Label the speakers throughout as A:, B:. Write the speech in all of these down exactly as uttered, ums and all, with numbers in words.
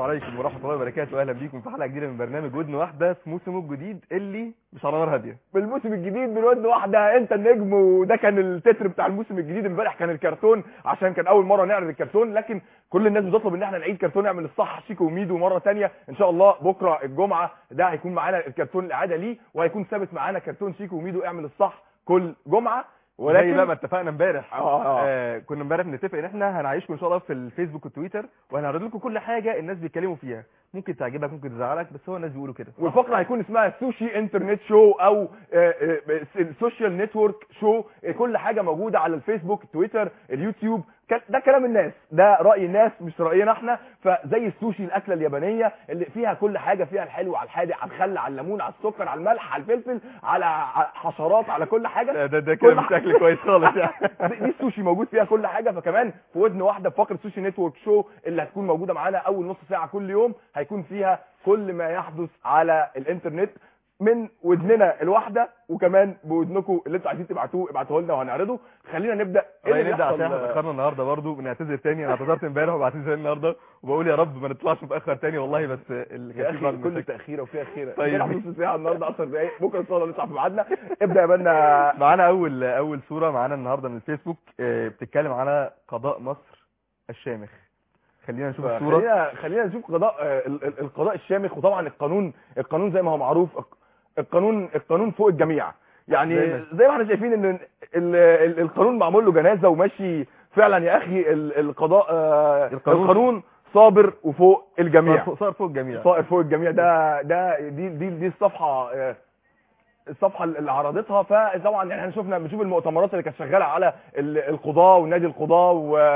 A: عليكم ورحمه الله وبركاته. اهلا بيكم في حلقه جديده من برنامج ودن واحده في موسمه الجديد اللي مش على نار هاديه.
B: بالموسم الجديد من ودن واحده انت النجم، وده كان التتر بتاع الموسم الجديد. امبارح كان الكرتون عشان كان اول مره نعرض الكرتون، لكن كل الناس بتطلب ان احنا نعيد كرتون نعمل الصح شيكو وميدو مره ثانيه ان شاء الله. بكره الجمعه ده هيكون معانا الكرتون الاعاده ليه، وهيكون ثابت معانا كرتون شيكو وميدو اعمل الصح كل جمعه.
A: ولكن بقى ما اتفقنا امبارح
B: آه آه.
A: آه كنا امبارح بنتفق ان احنا هنعيشكم ان شاء الله في الفيسبوك والتويتر، وهنعرض لكم كل حاجه الناس بيتكلموا فيها، ممكن تعجبك ممكن تزعلك، بس هو الناس بيقولوا كده.
B: والفقره هيكون اسمها سوشي انترنت شو او السوشيال نتورك شو. كل حاجه موجوده على الفيسبوك التويتر اليوتيوب، ده كلام الناس، ده راي الناس مش راينا احنا. فزي السوشي الاكله اليابانيه اللي فيها كل حاجه، فيها الحلو على الحادق على الخل على الليمون على السكر على الملح على الفلفل على حشرات على كل حاجه.
A: ده ده كده مش اكل كويس خالص يعني.
B: دي السوشي موجود فيها كل حاجه. فكمان في ودن واحده في فقره سوشي نتورك شو اللي هتكون موجوده معانا اول نص ساعه كل يوم، هيكون فيها كل ما يحدث على الانترنت من ودننا الواحده، وكمان بودنكم اللي انتوا عايزين تبعتوه ابعتوه لنا وهنعرضه. خلينا نبدا.
A: ايه اللي نبدا عشان احنا اتاخرنا النهارده برضه، بنعتذر تاني. انا اعتذرت امبارح وبعتذر النهارده وبقول يا رب ما نطلعش متاخر تاني والله، بس
B: يا اخي كل تاخيره وفيها خيره.
A: طيب
B: نص ساعه النهارده عشر دقائق، بكره ان شاء الله نطلع في ميعادنا. ابدا يا بنا.
A: معانا اول اول صوره معانا النهارده من الفيسبوك بتتكلم على قضاء مصر الشامخ. خلينا نشوف الصوره.
B: خلينا خلينا نشوف قضاء القضاء الشامخ. وطبعا القانون القانون زي ما هو معروف، القانون القانون فوق الجميع. يعني زي ما احنا شايفين ان القانون معمول له جنازه وماشي فعلا. يا اخي القضاء القانون, القانون صابر وفوق الجميع.
A: صار فوق الجميع
B: صار فوق الجميع. ده ده دي دي, دي الصفحه الصفحه اللي عرضتها. فطبعا احنا شفنا بنشوف المؤتمرات اللي كانت شغاله على القضاه ونادي القضاه،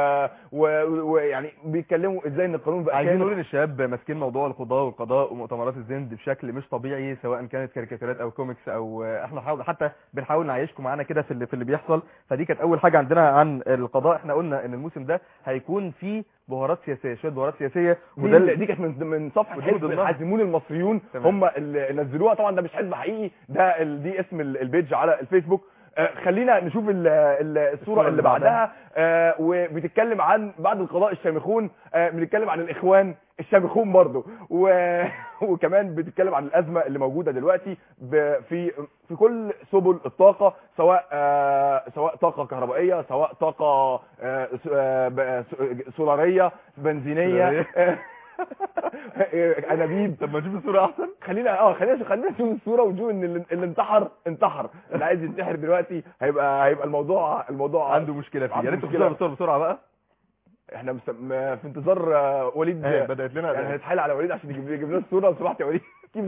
B: ويعني بيتكلموا ازاي ان القانون بقى.
A: عايزين نقول ان الشباب ماسكين موضوع القضاه والقضاء ومؤتمرات الزند بشكل مش طبيعي، سواء كانت كاريكاتيرات او كوميكس او احنا حاول حتى بنحاول نعيشكم معانا كده في اللي في اللي بيحصل. فدي كانت اول حاجه عندنا عن القضاء. احنا قلنا ان الموسم ده هيكون فيه بهارات سياسيه، شويه بهارات سياسيه.
B: وده دي, دي كانت من من صفحه حزب الحازمون المصريون، هم اللي نزلوها. طبعا ده مش حزب حقيقي، ده دي اسم البيج على الفيسبوك. آه خلينا نشوف ال ال الصوره اللي بعدها. آه وبتتكلم عن بعد القضاء الشامخون، آه بنتكلم عن الاخوان الشامخون برضه، وكمان بتتكلم عن الازمه اللي موجوده دلوقتي في في كل سبل الطاقه، سواء آه سواء طاقه كهربائيه، سواء طاقه آه آه سولاريه بنزينيه. انابيب.
A: طب ما نشوف الصوره احسن.
B: خلينا اه خلينا خلينا نشوف الصوره ونشوف ان اللي انتحر انتحر اللي عايز ينتحر دلوقتي هيبقى هيبقى الموضوع الموضوع
A: عنده مشكله فيه. يا ريت تشوفوا الصوره بسرعه بقى.
B: احنا في انتظار وليد.
A: بدات لنا
B: يعني هنتحايل على وليد عشان يجيب يجيب لنا الصوره لو سمحت يا وليد.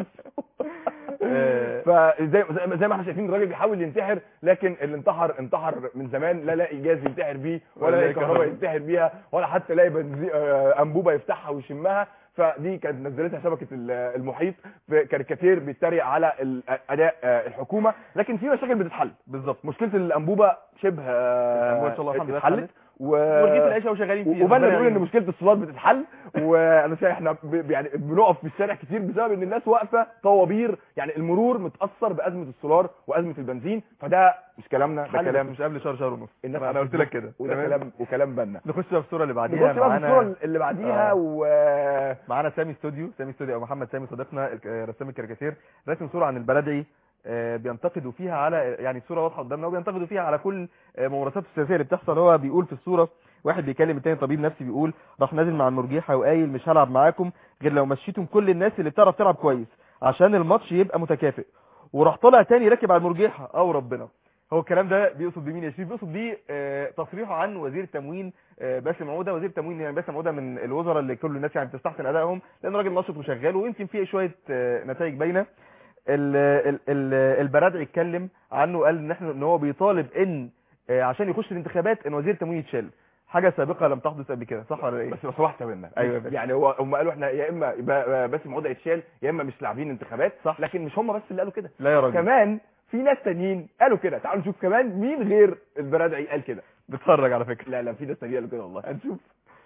B: فزي زي ما احنا شايفين الراجل بيحاول ينتحر، لكن اللي انتحر انتحر من زمان. لا لاقي جاز ينتحر بيه، ولا لاقي كهرباء ينتحر بيها، ولا حتى لاقي انبوبه يفتحها ويشمها. فدي كانت نزلتها شبكه المحيط في كاريكاتير بيتريق على اداء الحكومه. لكن في مشاكل بتتحل.
A: بالظبط.
B: مشكله الانبوبه شبه
A: الانبوبه ان شاء الله الحمد لله
B: اتحلت،
A: ورغيف العيشه وشغالين فيه.
B: وبالنا نقول ان مشكله السولار بتتحل. وانا شايف احنا يعني بنقف في الشارع كتير بسبب ان الناس واقفه طوابير. يعني المرور متاثر بازمه السولار وازمه البنزين. فده مش كلامنا، ده كلام
A: مش قبل شهر شهر ونص.
B: انا قلت لك كده، وده كلام وكلام بنا.
A: نخش بقى في الصوره اللي بعديها.
B: نخش بقى في الصوره اللي بعديها.
A: ومعانا سامي استوديو سامي استوديو او محمد سامي صديقنا رسام الكاريكاتير، راسم صوره عن البلدعي بينتقدوا فيها على، يعني الصوره واضحه قدامنا، وبينتقدوا فيها على كل ممارسات السياسيه اللي بتحصل. هو بيقول في الصوره، واحد بيكلم التاني طبيب نفسي، بيقول راح نازل مع المرجيحه وقايل مش هلعب معاكم غير لو مشيتم كل الناس اللي بتعرف تلعب كويس عشان الماتش يبقى متكافئ. وراح طالع تاني راكب على المرجيحه. او ربنا، هو الكلام ده بيقصد بمين يا شريف؟ بيقصد بيه آه تصريحه عن وزير التموين آه باسم عوده. وزير التموين يعني باسم عوده من الوزراء اللي كل الناس يعني بتستحسن ادائهم، لان راجل نشط وشغال ويمكن فيه شويه آه نتائج باينه. البرادعي اتكلم عنه، قال ان احنا ان هو بيطالب ان آه عشان يخش الانتخابات ان وزير التموين يتشال. حاجه سابقه لم تحدث قبل كده، صح ولا ايه؟
B: بس بس واحده منا.
A: ايوه
B: يعني هو هم قالوا احنا يا اما باسم عوده يتشال يا اما مش لاعبين انتخابات،
A: صح.
B: لكن مش هم بس اللي قالوا كده.
A: لا يا راجل،
B: كمان في ناس تانيين قالوا كده. تعالوا نشوف كمان مين غير البرادعي قال كده.
A: بتفرج على فكره.
B: لا لا في ناس تانيين قالوا كده والله.
A: هنشوف.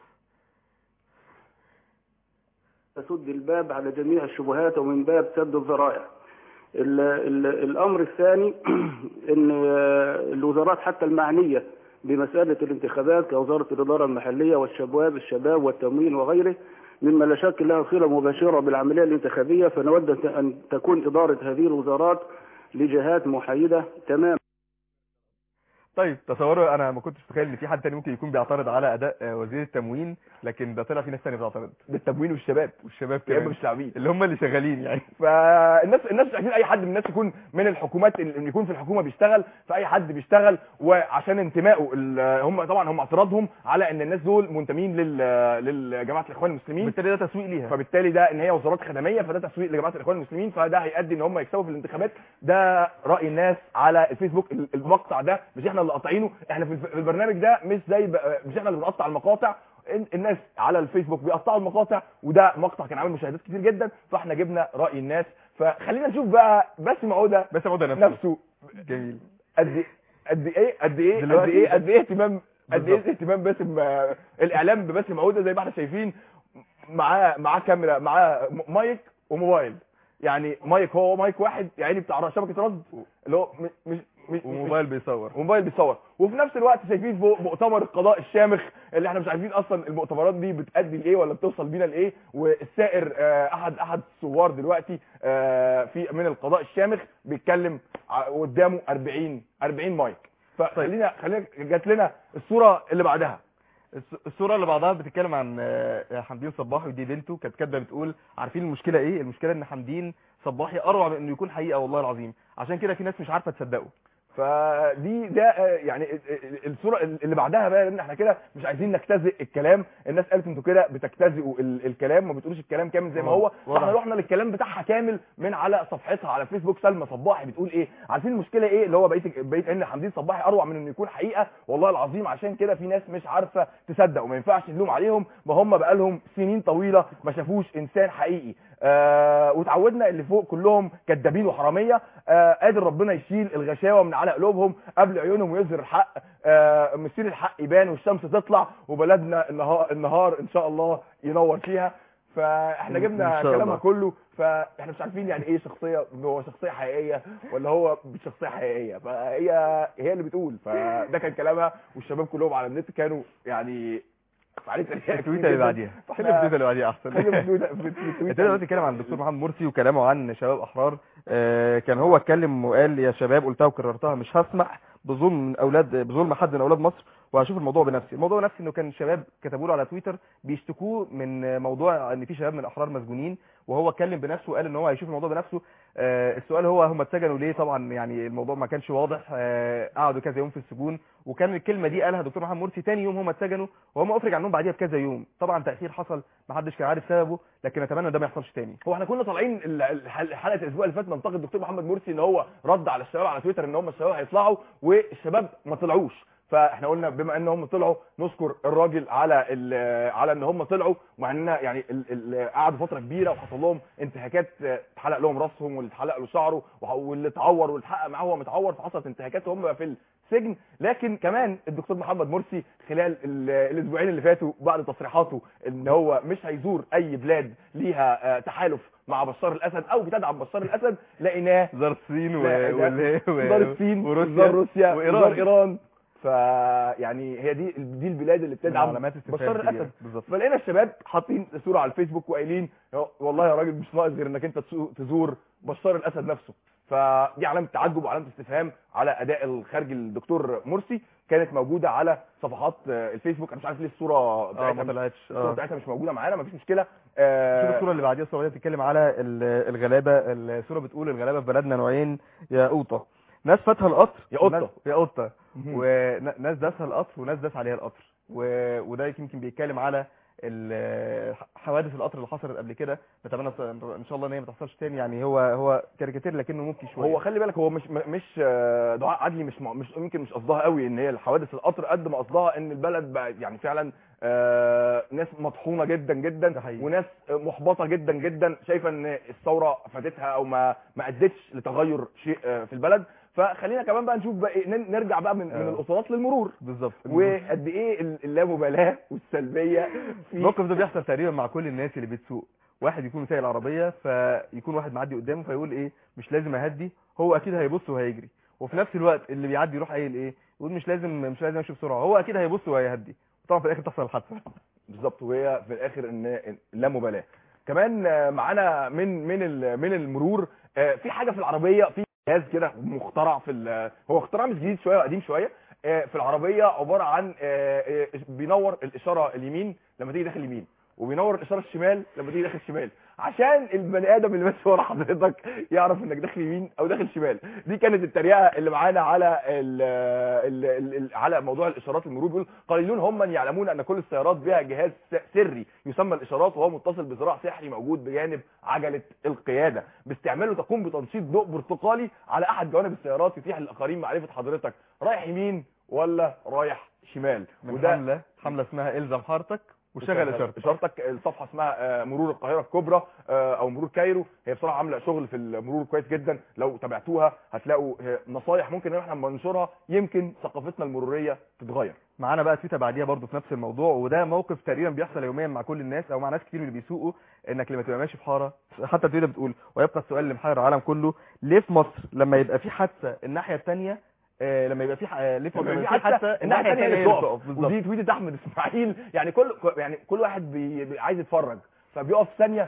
C: تسد الباب على جميع الشبهات ومن باب سد الذرائع. ال ال الامر الثاني ان الوزارات حتى المعنيه بمسألة الانتخابات كوزارة الإدارة المحلية والشباب الشباب والتموين وغيره، مما لا شك لها صلة مباشرة بالعملية الانتخابية. فنود أن تكون إدارة هذه الوزارات لجهات محايدة تماما.
A: طيب تصوروا، انا ما كنتش متخيل ان في حد تاني ممكن يكون بيعترض على اداء وزير التموين، لكن ده طلع في ناس تانية بتعترض
B: بالتموين والشباب
A: والشباب
B: كمان
A: كمان
B: مش لاعبين،
A: اللي هم اللي شغالين يعني.
B: فالناس الناس مش عايزين اي حد من الناس يكون من الحكومات اللي يكون في الحكومه بيشتغل، فاي حد بيشتغل وعشان انتمائه هم طبعا هم اعتراضهم على ان الناس دول منتمين لل للجماعه الاخوان المسلمين،
A: بالتالي ده تسويق ليها،
B: فبالتالي ده ان هي وزارات خدميه، فده تسويق لجماعه الاخوان المسلمين، فده هيؤدي ان هم يكسبوا في الانتخابات. ده راي الناس على الفيسبوك. المقطع ده مش احنا اللي قاطعينه، احنا في البرنامج ده مش زي مش احنا اللي بنقطع المقاطع، الناس على الفيسبوك بيقطعوا المقاطع، وده مقطع كان عامل مشاهدات كتير جدا، فاحنا جبنا راي الناس. فخلينا نشوف بقى باسم عوده
A: باسم عوده نفسه,
B: نفسه
A: جميل
B: قد قد ايه قد ايه قد ايه قد ايه اهتمام قد ايه اهتمام باسم الاعلام بباسم عوده. زي ما احنا شايفين معاه معاه كاميرا، معاه مايك وموبايل، يعني مايك هو مايك واحد يعني بتاع شبكه رصد اللي هو مش مش
A: وموبايل بيصور
B: وموبايل بيصور وفي نفس الوقت شايفين فوق مؤتمر القضاء الشامخ اللي احنا مش عارفين اصلا المؤتمرات دي بتؤدي لايه ولا بتوصل بينا لايه. والسائر احد احد الثوار دلوقتي في من القضاء الشامخ بيتكلم قدامه أربعين أربعين مايك. فخلينا خلينا جات لنا الصوره اللي بعدها.
A: الصوره اللي بعدها بتتكلم عن حمدين صباحي، ودي بنته كانت كاتبه بتقول عارفين المشكله ايه؟ المشكله ان حمدين صباحي اروع من انه يكون حقيقه والله العظيم، عشان كده في ناس مش عارفه تصدقه.
B: فدي ده يعني الصوره اللي بعدها بقى، ان احنا كده مش عايزين نجتزئ الكلام. الناس قالت انتوا كده بتجتزئوا الكلام، ما بتقولوش الكلام كامل زي ما هو. احنا رحنا للكلام بتاعها كامل من على صفحتها على فيسبوك. سلمى صباحي بتقول ايه؟ عارفين المشكله ايه؟ اللي هو بقيت بقيت ان حمدين صباحي اروع من انه يكون حقيقه والله العظيم، عشان كده في ناس مش عارفه تصدق، وما ينفعش نلوم عليهم، ما هم بقى لهم سنين طويله ما شافوش انسان حقيقي. آه وتعودنا اللي فوق كلهم كدابين وحراميه. آه قادر ربنا يشيل الغشاوه من على قلوبهم قبل عيونهم ويظهر الحق. آه مسير الحق يبان والشمس تطلع، وبلدنا النهار النهار ان شاء الله ينور فيها. فاحنا جبنا كلامها كله، فاحنا مش عارفين يعني ايه شخصيه، هو شخصيه حقيقيه ولا هو مش شخصيه حقيقيه. فهي هي اللي بتقول. فده كان كلامها، والشباب كلهم على النت كانوا يعني
A: التويته اللي بعديها. خلي التويته اللي بعديها احسن.
B: خلي التويته
A: انت دلوقتي بتتكلم عن الدكتور محمد مرسي وكلامه عن شباب احرار. آه كان هو اتكلم وقال يا شباب، قلتها وكررتها، مش هسمح بظلم من اولاد بظلم حد من اولاد مصر، وهشوف الموضوع بنفسي. الموضوع نفسي انه كان شباب كتبوا له على تويتر بيشتكوه من موضوع ان في شباب من الاحرار مسجونين، وهو اتكلم بنفسه وقال ان هو هيشوف الموضوع بنفسه. آه السؤال هو هم اتسجنوا ليه؟ طبعا يعني الموضوع ما كانش واضح. آه قعدوا كذا يوم في السجون، وكان الكلمه دي قالها دكتور محمد مرسي تاني يوم هم اتسجنوا، وهم افرج عنهم بعديها بكذا يوم. طبعا تاخير حصل ما حدش كان عارف سببه، لكن اتمنى ده ما يحصلش تاني.
B: هو احنا كنا طالعين حلقه الاسبوع اللي فات ننتقد الدكتور محمد مرسي ان هو رد على الشباب على تويتر ان هم الشباب هيطلعوا، والشباب ما طلعوش. فاحنا قلنا بما ان هم طلعوا نذكر الراجل على على ان هم طلعوا، مع ان يعني قعدوا فتره كبيره وحصل لهم انتهاكات، اتحلق لهم راسهم واللي اتحلق له شعره واللي اتعور واللي اتحقق معاه هو متعور، فحصلت انتهاكات وهم في السجن. لكن كمان الدكتور محمد مرسي خلال الاسبوعين اللي فاتوا بعد تصريحاته ان هو مش هيزور اي بلاد ليها تحالف مع بشار الاسد او بتدعم بشار الاسد، لقيناه
A: زار الصين
B: وزار الصين وزار روسيا وزار ايران. فيعني هي دي دي البلاد اللي بتدعم بشار الاسد. فلقينا الشباب حاطين صوره على الفيسبوك وقايلين والله يا راجل مش ناقص غير انك انت تزور بشار الاسد نفسه. فدي علامه تعجب وعلامه استفهام على اداء الخارجي الدكتور مرسي، كانت موجوده على صفحات الفيسبوك. انا مش عارف ليه الصوره
A: بتاعتها ما طلعتش،
B: الصوره بتاعتها مش موجوده معانا، مفيش مشكله.
A: آه شوف الصوره اللي بعديها. الصوره دي بتتكلم على الغلابه. الصوره بتقول الغلابه في بلدنا نوعين يا قوطه، ناس فاتها القطر
B: يا قطه
A: يا قطه، وناس داسها القطر وناس داس عليها القطر. وده يمكن بيتكلم على حوادث القطر اللي حصلت قبل كده. نتمنى ان شاء الله ان هي ما تحصلش تاني. يعني هو هو كاريكاتير لكنه ممكن شويه.
B: هو خلي بالك هو مش مش دعاء عدلي، مش مش يمكن مش قصدها قوي ان هي الحوادث القطر، قد ما قصدها ان البلد بقى يعني فعلا آه ناس مطحونه جدا جدا، وناس محبطه جدا جدا، شايفه ان الثوره فاتتها او ما ما ادتش لتغير شيء في البلد. فخلينا كمان بقى نشوف بقى نرجع بقى من, آه. من الاسطوانات للمرور
A: بالظبط،
B: وقد ايه اللامبالاه والسلبيه في
A: الموقف ده بيحصل تقريبا مع كل الناس اللي بتسوق. واحد يكون سايق العربيه فيكون واحد معدي قدامه فيقول ايه مش لازم اهدي، هو اكيد هيبص وهيجري، وفي نفس الوقت اللي بيعدي يروح قايل ايه، يقول مش لازم مش لازم امشي بسرعه، هو اكيد هيبص وهيهدي، طبعا في الاخر تحصل الحادثه.
B: بالظبط، وهي في الاخر ان لا مبالاه. كمان معانا من من من المرور في حاجه في العربيه، في جهاز كده مخترع في هو اختراع مش جديد شويه وقديم شويه في العربيه، عباره عن بينور الاشاره اليمين لما تيجي داخل يمين، وبينور الاشاره الشمال لما تيجي داخل شمال، عشان البني ادم اللي ماشي ورا حضرتك يعرف انك داخل يمين او داخل شمال. دي كانت التريقه اللي معانا على ال ال ال على موضوع الاشارات المرور. بيقول قليلون هم من يعلمون ان كل السيارات بها جهاز سري يسمى الاشارات، وهو متصل بزراع سحري موجود بجانب عجله القياده، باستعماله تقوم بتنشيط ضوء برتقالي على احد جوانب السيارات، يتيح للاخرين معرفه حضرتك رايح يمين ولا رايح شمال.
A: وده حمله حمله اسمها الزم حارتك وشغل اشارتك.
B: اشارتك الصفحه اسمها مرور القاهره الكبرى او مرور كايرو، هي بصراحه عامله شغل في المرور كويس جدا، لو تابعتوها هتلاقوا نصايح ممكن ان احنا لما ننشرها يمكن ثقافتنا المروريه تتغير.
A: معانا بقى تويته بعديها برضو في نفس الموضوع، وده موقف تقريبا بيحصل يوميا مع كل الناس او مع ناس كتير اللي بيسوقوا، انك لما تبقى ماشي في حاره، حتى التويته بتقول ويبقى السؤال اللي محير العالم كله، ليه في مصر لما يبقى في حادثه الناحيه الثانيه آه لما يبقى في آه ليه في حادثه الناحيه الثانيه اللي بتقف؟
B: ودي تويته احمد اسماعيل، يعني كل يعني كل واحد بي... بي... عايز يتفرج فبيقف ثانيه،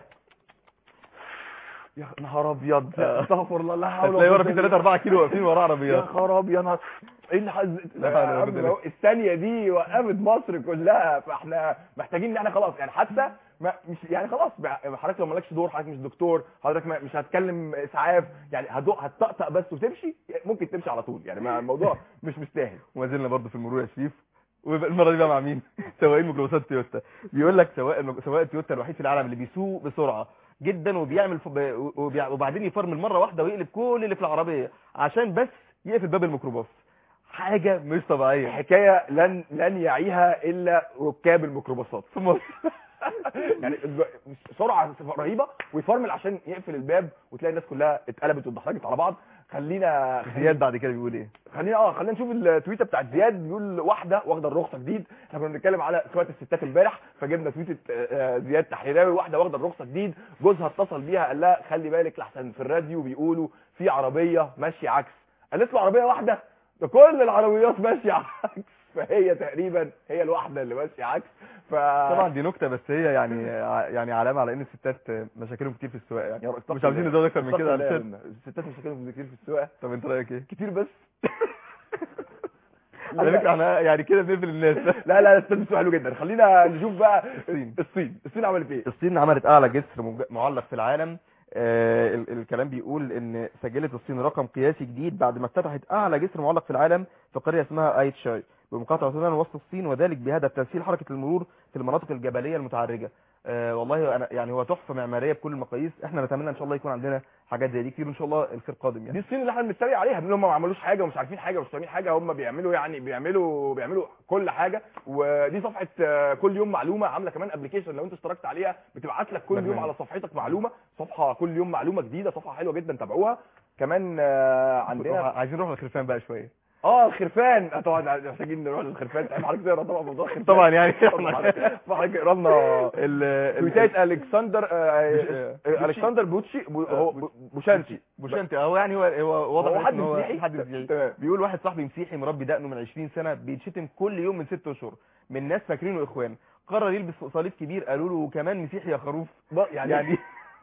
B: يا نهار ابيض، استغفر الله، لا حول ولا قوه.
A: تلاقي ورا في ثلاثة أربعة كيلو واقفين ورا عربيات،
B: يا خراب يا نهار، ايه اللي حز... الثانيه دي وقفت مصر كلها. فاحنا محتاجين ان احنا خلاص يعني حتى ما مش يعني خلاص حضرتك لو مالكش دور، حضرتك مش دكتور، حضرتك مش هتكلم اسعاف، يعني هدوق هتطقطق بس وتمشي، ممكن تمشي على طول، يعني ما الموضوع مش مستاهل.
A: وما زلنا برضه في المرور يا شريف، والمره دي بقى مع مين؟ سواقين ميكروباصات تويوتا. بيقول لك سواق سواق تويوتا الوحيد في العالم اللي بيسوق بسرعه جدا وبيعمل وبعدين يفرمل مره واحده ويقلب كل اللي في العربيه عشان بس يقفل باب الميكروباص. حاجه مش طبيعيه،
B: حكايه لن لن يعيها الا ركاب الميكروباصات في مصر. يعني سرعه رهيبه ويفرمل عشان يقفل الباب، وتلاقي الناس كلها اتقلبت واتدحرجت على بعض. خلينا
A: زياد بعد كده بيقول ايه؟
B: خلينا اه خلينا نشوف التويته بتاعت زياد. بيقول واحده واخده الرخصه جديد، احنا كنا بنتكلم على سواقه الستات امبارح، فجبنا تويته زياد تحريراوي. واحده واخده الرخصه جديد، جوزها اتصل بيها قال لها خلي بالك لحسن في الراديو بيقولوا في عربيه ماشيه عكس. قالت له عربيه واحده؟ ده كل العربيات ماشيه عكس. فهي تقريبا هي الواحده اللي ماشيه عكس. ف
A: طبعا دي نكته، بس هي يعني يعني علامه على ان الستات مشاكلهم كتير في السواقه، يعني مش عاوزين نزود اكتر من كده.
B: الستات مشاكلهم كتير في السواقه.
A: طب انت رايك ايه؟
B: كتير بس.
A: على فكره احنا يعني كده بنقفل الناس.
B: لا لا الستات بتسوق حلو جدا. خلينا نشوف بقى الصين. الصين الصين عملت ايه؟
A: الصين عملت اعلى جسر معلق في العالم. آه الكلام بيقول ان سجلت الصين رقم قياسي جديد بعد ما افتتحت اعلى جسر معلق في العالم في قريه اسمها ايتشاي بمقاطعه سودان وسط الصين، وذلك بهدف تسهيل حركه المرور في المناطق الجبليه المتعرجه. آه والله انا يعني هو تحفه معماريه بكل المقاييس. احنا نتمنى ان شاء الله يكون عندنا حاجات زي دي كتير ان شاء الله، الخير قادم. يعني
B: دي الصين اللي احنا بنتريق عليها، بنقول هم ما عملوش حاجه ومش عارفين حاجه ومش فاهمين حاجه، هم بيعملوا يعني بيعملوا بيعملوا كل حاجه. ودي صفحه كل يوم معلومه، عامله كمان ابلكيشن لو انت اشتركت عليها بتبعت لك كل يوم على صفحتك معلومه، صفحه كل يوم معلومه جديده، صفحه حلوه جدا تابعوها. كمان عندنا
A: عايزين نروح للخرفان بقى شويه.
B: اه الخرفان طبعا محتاجين نروح للخرفان. حضرتك تقرا طبعا موضوع الخرفان
A: طبعا يعني
B: حضرتك اقرا لنا تويتات الكسندر الكسندر بوتشي هو بوشانتي
A: بوشانتي هو يعني هو هو واضح
B: ان هو
A: حد مسيحي. بيقول واحد صاحبي مسيحي مربي دقنه من عشرين سنه بيتشتم كل يوم من ست اشهر من ناس فاكرينه اخوان، قرر يلبس صليب كبير، قالوا له كمان مسيحي يا خروف.
B: يعني يعني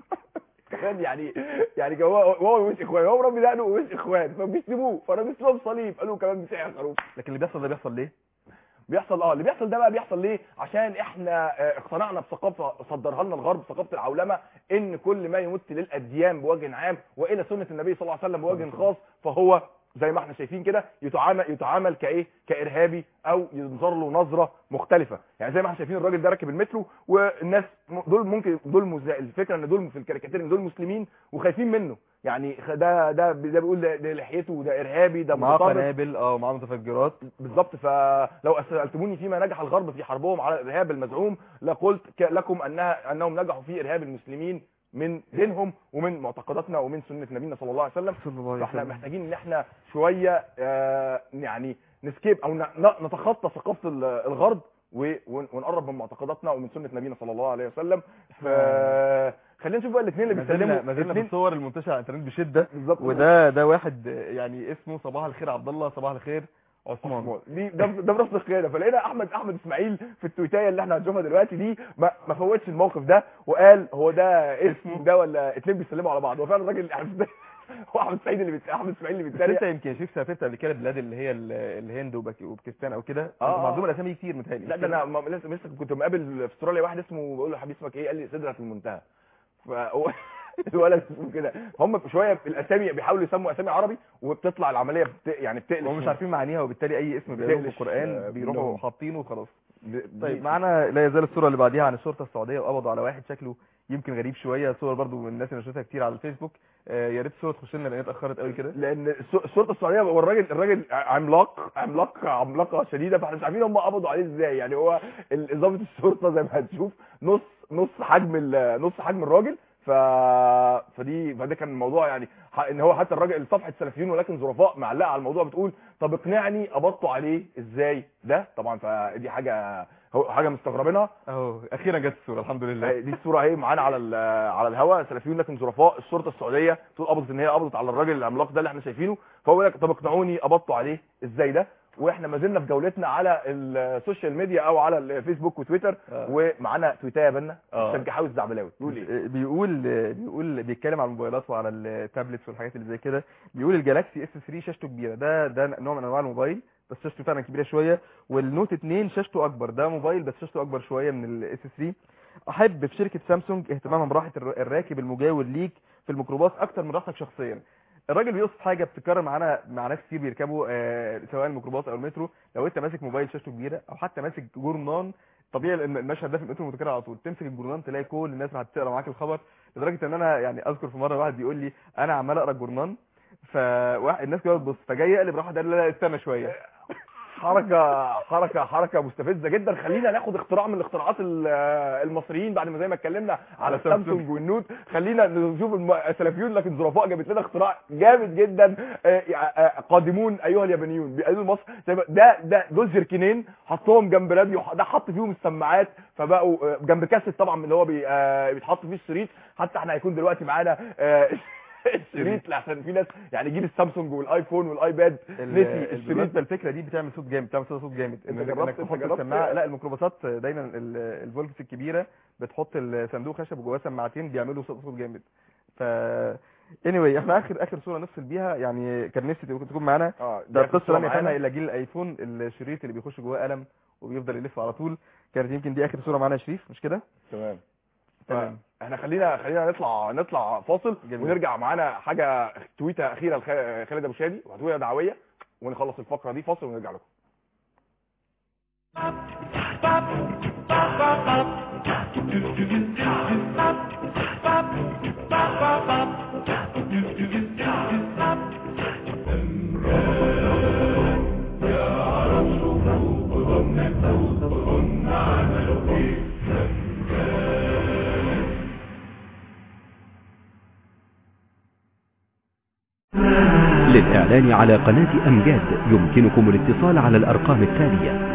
B: كمان يعني يعني هو هو مش اخوان، هو مربي دقنه ومش اخوان فبيسيبوه، فلابس لهم صليب قالوا كمان مسيحي يا خروف.
A: لكن اللي بيحصل ده بيحصل ليه؟
B: بيحصل اه اللي بيحصل ده بقى بيحصل ليه؟ عشان احنا اقتنعنا بثقافه صدرها لنا الغرب، ثقافه العولمه، ان كل ما يمت للاديان بوجه عام والى سنه النبي صلى الله عليه وسلم بوجه خاص فهو زي ما احنا شايفين كده يتعامل يتعامل كايه كارهابي او ينظر له نظره مختلفه. يعني زي ما احنا شايفين الراجل ده راكب المترو والناس دول ممكن دول مز... الفكره ان دول في الكاريكاتير ان دول مسلمين وخايفين منه، يعني ده ده ده بيقول ده, ده لحيته ده ارهابي ده
A: معاه قنابل اه معاه متفجرات
B: بالظبط. فلو سالتموني فيما نجح الغرب في حربهم على الارهاب المزعوم لقلت لكم انها انهم نجحوا في ارهاب المسلمين من دينهم ومن معتقداتنا ومن سنه نبينا صلى الله عليه وسلم. فاحنا محتاجين ان احنا شويه آه يعني نسكيب او نتخطى ثقافه الغرب ونقرب من معتقداتنا ومن سنه نبينا صلى الله عليه وسلم. ف خلينا نشوف بقى الاثنين اللي بيسلموا.
A: ما زلنا بالصور المنتشره على الانترنت بشده
B: بالظبط.
A: وده ده واحد يعني اسمه صباح الخير عبد الله، صباح الخير عثمان.
B: دي ده ده براس الخيانه. فلقينا احمد احمد اسماعيل في التويتايه اللي احنا هنشوفها دلوقتي دي ما, ما فوتش الموقف ده وقال هو ده اسمه ده ولا اتنين بيسلموا على بعض. هو فعلا الراجل هو احمد اسماعيل اللي بيت... احمد اسماعيل اللي بيتريق.
A: انت يمكن شفت سافرت قبل كده البلاد اللي هي الهند وباكستان او كده
B: اه
A: معظم الاسامي كتير متهيألي.
B: لا ده انا لسه لسه كنت مقابل في استراليا واحد اسمه بقول له حبيبي اسمك ايه؟ قال لي سدرة المنتهى. فهو الولد اسمه كده. هم شويه في الاسامي بيحاولوا يسموا اسامي عربي وبتطلع العمليه بت... يعني بتقلش.
A: هم مش عارفين معانيها وبالتالي اي اسم بيقولوه في القران بيروحوا حاطينه وخلاص. طيب معانا لا يزال الصوره اللي بعديها عن الشرطه السعوديه وقبضوا على واحد شكله يمكن غريب شويه. صور برضو من الناس اللي نشرتها كتير على الفيسبوك. آه يا ريت الصوره تخش لنا لان اتاخرت قوي كده.
B: لان الشرطه السعوديه هو الراجل الراجل عملاق عملاق عملاقه شديده فاحنا مش عارفين هم قبضوا عليه ازاي. يعني هو ضابط الشرطه زي ما هتشوف نص نص حجم نص حجم الراجل. ف فدي فده كان الموضوع يعني ان هو حتى الراجل صفحه سلفيون ولكن ظرفاء معلقه على الموضوع بتقول طب اقنعني قبضتوا عليه ازاي ده. طبعا فدي حاجه حاجه مستغربينها
A: اهو اخيرا جت الصوره الحمد لله.
B: دي الصوره اهي معانا على على الهواء سلفيون لكن ظرفاء. الشرطه السعوديه تقول قبضت ان هي قبضت على الراجل العملاق ده اللي احنا شايفينه. فهو لك طب اقنعوني قبضتوا عليه ازاي ده. واحنا ما زلنا في جولتنا على السوشيال ميديا او على الفيسبوك وتويتر. آه. ومعانا تويتايه يا بنا الشجحاوي الزعبلاوي بيقول ايه؟
A: بيقول بيقول بيتكلم على الموبايلات وعلى التابلتس والحاجات اللي زي كده. بيقول الجالاكسي اس ثلاثة شاشته كبيره. ده ده نوع من انواع الموبايل بس شاشته فعلا كبيره شويه. والنوت اتنين شاشته اكبر. ده موبايل بس شاشته اكبر شويه من الاس ثلاثة. احب في شركه سامسونج اهتمامها براحه الراكب المجاور ليك في الميكروباص اكتر من راحتك شخصيا. الراجل بيقصد حاجه بتتكرر معانا مع ناس كتير بيركبوا آه سواء الميكروباص او المترو. لو انت ماسك موبايل شاشته كبيره او حتى ماسك جورنان طبيعي ان المشهد ده في المترو متكرر على طول. تمسك الجورنان تلاقي كل الناس راح تقرا معاك الخبر. لدرجه ان انا يعني اذكر في مره واحد بيقول لي انا عمال اقرا الجورنان فالناس كده بتبص فجاي يقلب راح قال لا لا استنى شويه.
B: حركه حركه حركه مستفزه جدا. خلينا ناخد اختراع من الاختراعات المصريين بعد ما زي ما اتكلمنا على سامسونج والنوت. خلينا نشوف السلفيون لكن ظرفاء جابت لنا اختراع جامد جدا. قادمون ايها اليابانيون بيقولوا مصر ده ده دول جركنين حطهم جنب راديو. ده حط فيهم السماعات فبقوا جنب كاسيت طبعا اللي هو بيتحط فيه الشريط. حتى احنا هيكون دلوقتي معانا الشريط عشان في ناس يعني جيب السامسونج والايفون والايباد نسي الشريط.
A: الفكره دي بتعمل صوت جامد بتعمل صوت جامد.
B: انت جربت
A: تحط السماعه. لا الميكروباصات دايما الفولكس الكبيره بتحط الصندوق خشب وجواه سماعتين بيعملوا صوت جامد. ف anyway احنا اخر اخر صوره نفصل بيها يعني كان نفسي تكون معانا.
B: اه
A: ده القصه لم يفهمها الا جيل الايفون. الشريط اللي بيخش جواه قلم وبيفضل يلف على طول. كانت يمكن دي اخر صوره معانا يا شريف مش كده؟
B: تمام تمام. احنا خلينا خلينا نطلع نطلع فاصل جميل. ونرجع معانا حاجه تويته اخيره لخالد ابو شادي وتويته دعويه ونخلص الفقره دي. فاصل ونرجع لكم.
D: للإعلان على قناة أمجاد يمكنكم الاتصال على الأرقام التالية: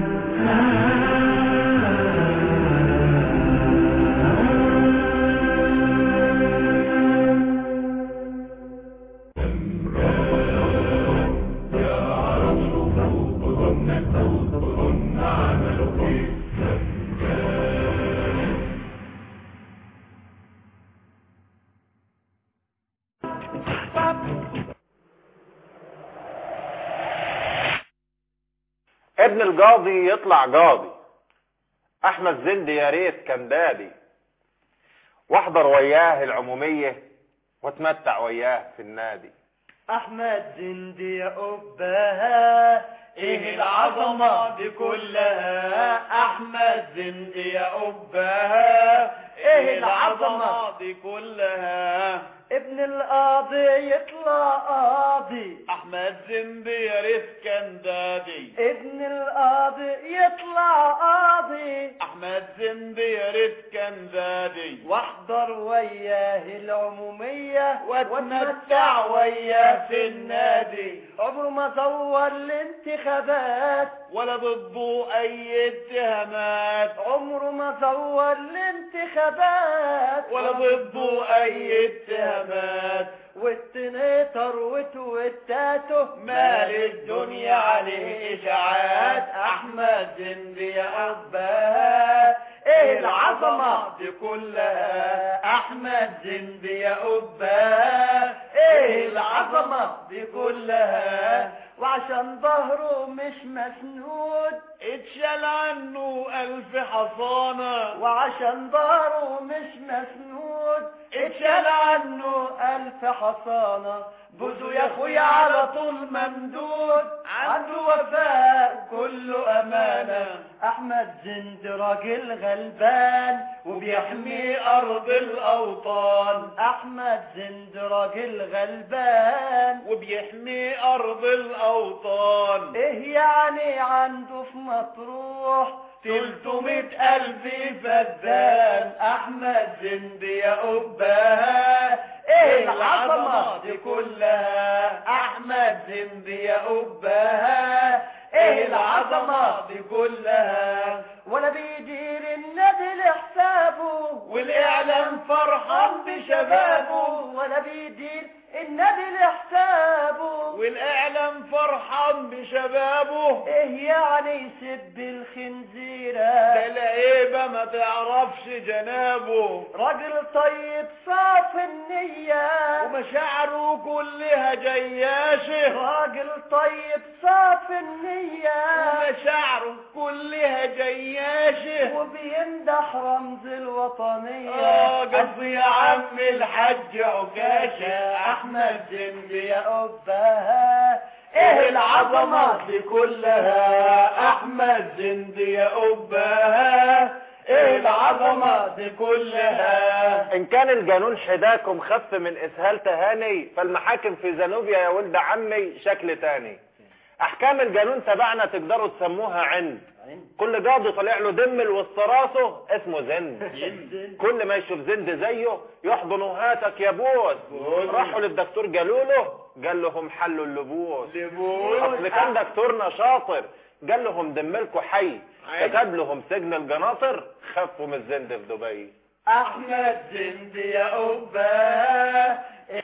E: ابن القاضي يطلع قاضي. احمد زندي يا ريت كان دادي. واحضر وياه العموميه واتمتع وياه في النادي.
F: احمد زندي يا ابها ايه العظمه دي كلها. احمد زندي يا ابها ايه العظمه دي كلها. ابن القاضي يطلع قاضي،
G: احمد زنبي يا ريت كان دادي.
F: ابن القاضي يطلع قاضي،
G: احمد زنبي يا ريت كان دادي.
F: واحضر وياه العمومية
G: واتمتع وياه في النادي.
F: عمره ما زور الانتخابات
G: ولا ضده اي اتهامات.
F: عمره ما زور الانتخابات
G: ولا ضده اي اتهامات.
F: والتنيتر وتوتاته
G: مال الدنيا عليه اشاعات.
F: احمد زنبي يا اباه ايه العظمه دي كلها. احمد زنبي يا اباه ايه العظمه دي كلها. وعشان ظهره مش مسنود
G: اتشال عنه الف حصانه.
F: وعشان ظهره مش مسنود اتشال عنه الف حصانه. بوزه يا اخويا على طول ممدود، عنده وفاء كله امانه. احمد زند راجل غلبان وبيحمي ارض الاوطان. احمد زند راجل غلبان
G: وبيحمي ارض الاوطان.
F: ايه يعني عنده في مطروح
G: تلتمية الف فدان.
F: احمد زند يا اباه ايه العظمه دي كلها. احمد زند يا اباه ايه العظمه دي كلها. ولا بيدير النادي لحسابه
G: والاعلام فرحان بشبابه.
F: ولا بيدير النادي لحسابه
G: والاعلام فرحان بشبابه.
F: ايه يعني يسب الخنزيره
G: ده العيبه ما تعرفش جنابه.
F: راجل طيب صاف النيه
G: ومشاعره كلها جياشه.
F: راجل طيب صاف النيه
G: ومشاعره كلها جياشه.
F: وبيمدح رمز الوطنيه.
G: اه قصدي يا عم الحج عكاشه.
F: احمد زنبي يا ابها ايه العظمه دي كلها.
G: احمد زنبي يا ابها ايه العظمه دي كلها.
E: ان كان الجنون حداكم خف من اسهال تهاني، فالمحاكم في زنوبيا يا ولد عمي شكل تاني. احكام الجنون تبعنا تقدروا تسموها عند. كل قاضي طلع له دم لوسط راسه اسمه زند. كل ما يشوف زند زيه يحضنه هاتك يا بوس. راحوا للدكتور قالوا له قال لهم حلوا اللبوس. اصل كان دكتورنا شاطر قال لهم دملكوا حي. كتب لهم سجن الجناطر خفوا من الزند في دبي.
F: احمد زند يا اباه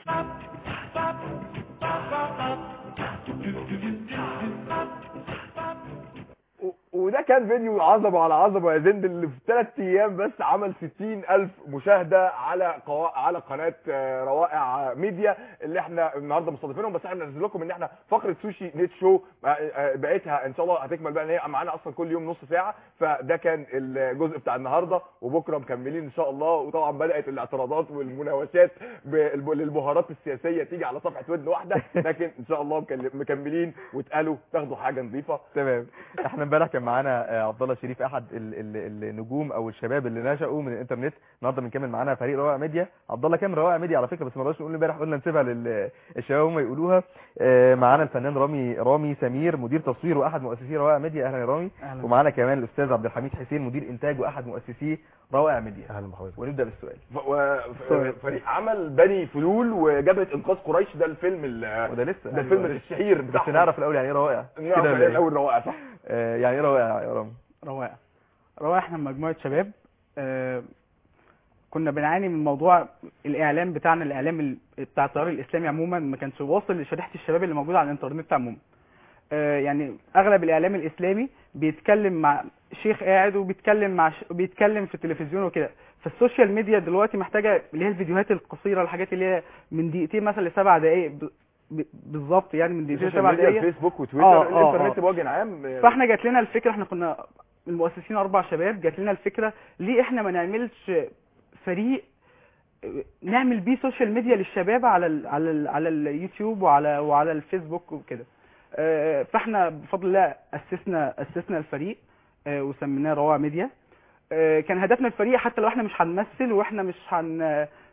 B: وده كان فيديو عظمه على عظمه يا زند، اللي في ثلاث ايام بس عمل ستين الف مشاهده على قوا... على قناه روائع ميديا اللي احنا النهارده مستضيفينهم. بس احنا بننزل لكم ان احنا فقره سوشي نت شو بقيتها ان شاء الله هتكمل بقى، ان هي معانا اصلا كل يوم نص ساعه. فده كان الجزء بتاع النهارده، وبكره مكملين ان شاء الله. وطبعا بدات الاعتراضات والمناوشات للبهارات السياسيه تيجي على صفحه ودن واحده، لكن ان شاء الله مكملين وتقالوا تاخدوا حاجه نظيفه.
A: تمام. احنا امبارح كان معانا عبد الله شريف احد النجوم او الشباب اللي نشأوا من الانترنت. النهارده بنكمل معانا فريق روائع ميديا. عبد الله كان روائع ميديا على فكره، بس ما رضاش نقول امبارح، قلنا نسيبها للشباب هم يقولوها. معانا الفنان رامي رامي سمير مدير تصوير واحد مؤسسي روائع ميديا. اهلا يا رامي. ومعانا كمان الاستاذ عبد الحميد حسين مدير انتاج واحد مؤسسي روائع ميديا.
B: اهلا بحضرتك.
A: ونبدا بالسؤال.
B: فريق عمل بني فلول وجبهه انقاذ قريش، ده الفيلم
A: وده لسه
B: ده الفيلم الشهير
A: بتاعهم. بس نعرف الاول يعني ايه روائع
B: كده الاول. روائع صح.
A: آه يعني ايه روائع يا رامي؟
H: روائع روائع احنا مجموعه شباب آه كنا بنعاني من موضوع الاعلام بتاعنا، الاعلام بتاع التيار الاسلامي عموما ما كانش واصل لشريحه الشباب اللي موجوده على الانترنت عموما. آه يعني اغلب الاعلام الاسلامي بيتكلم مع شيخ قاعد وبيتكلم مع ش... بيتكلم في التلفزيون وكده. فالسوشيال ميديا دلوقتي محتاجه اللي هي الفيديوهات القصيره، الحاجات اللي هي من دقيقتين مثلا لسبع دقائق ب... ب... بالظبط، يعني من دقيقتين لسبع دقائق.
B: فيسبوك وتويتر
H: آه
B: الانترنت
H: آه
B: بوجه عام.
H: فاحنا جات لنا الفكره، احنا كنا المؤسسين اربع شباب، جات لنا الفكره ليه احنا ما نعملش فريق نعمل بيه سوشيال ميديا للشباب على ال على ال على اليوتيوب وعلى وعلى الفيسبوك وكده. فاحنا بفضل الله اسسنا اسسنا الفريق وسميناه روائع ميديا. كان هدفنا الفريق حتى لو احنا مش هنمثل واحنا مش هن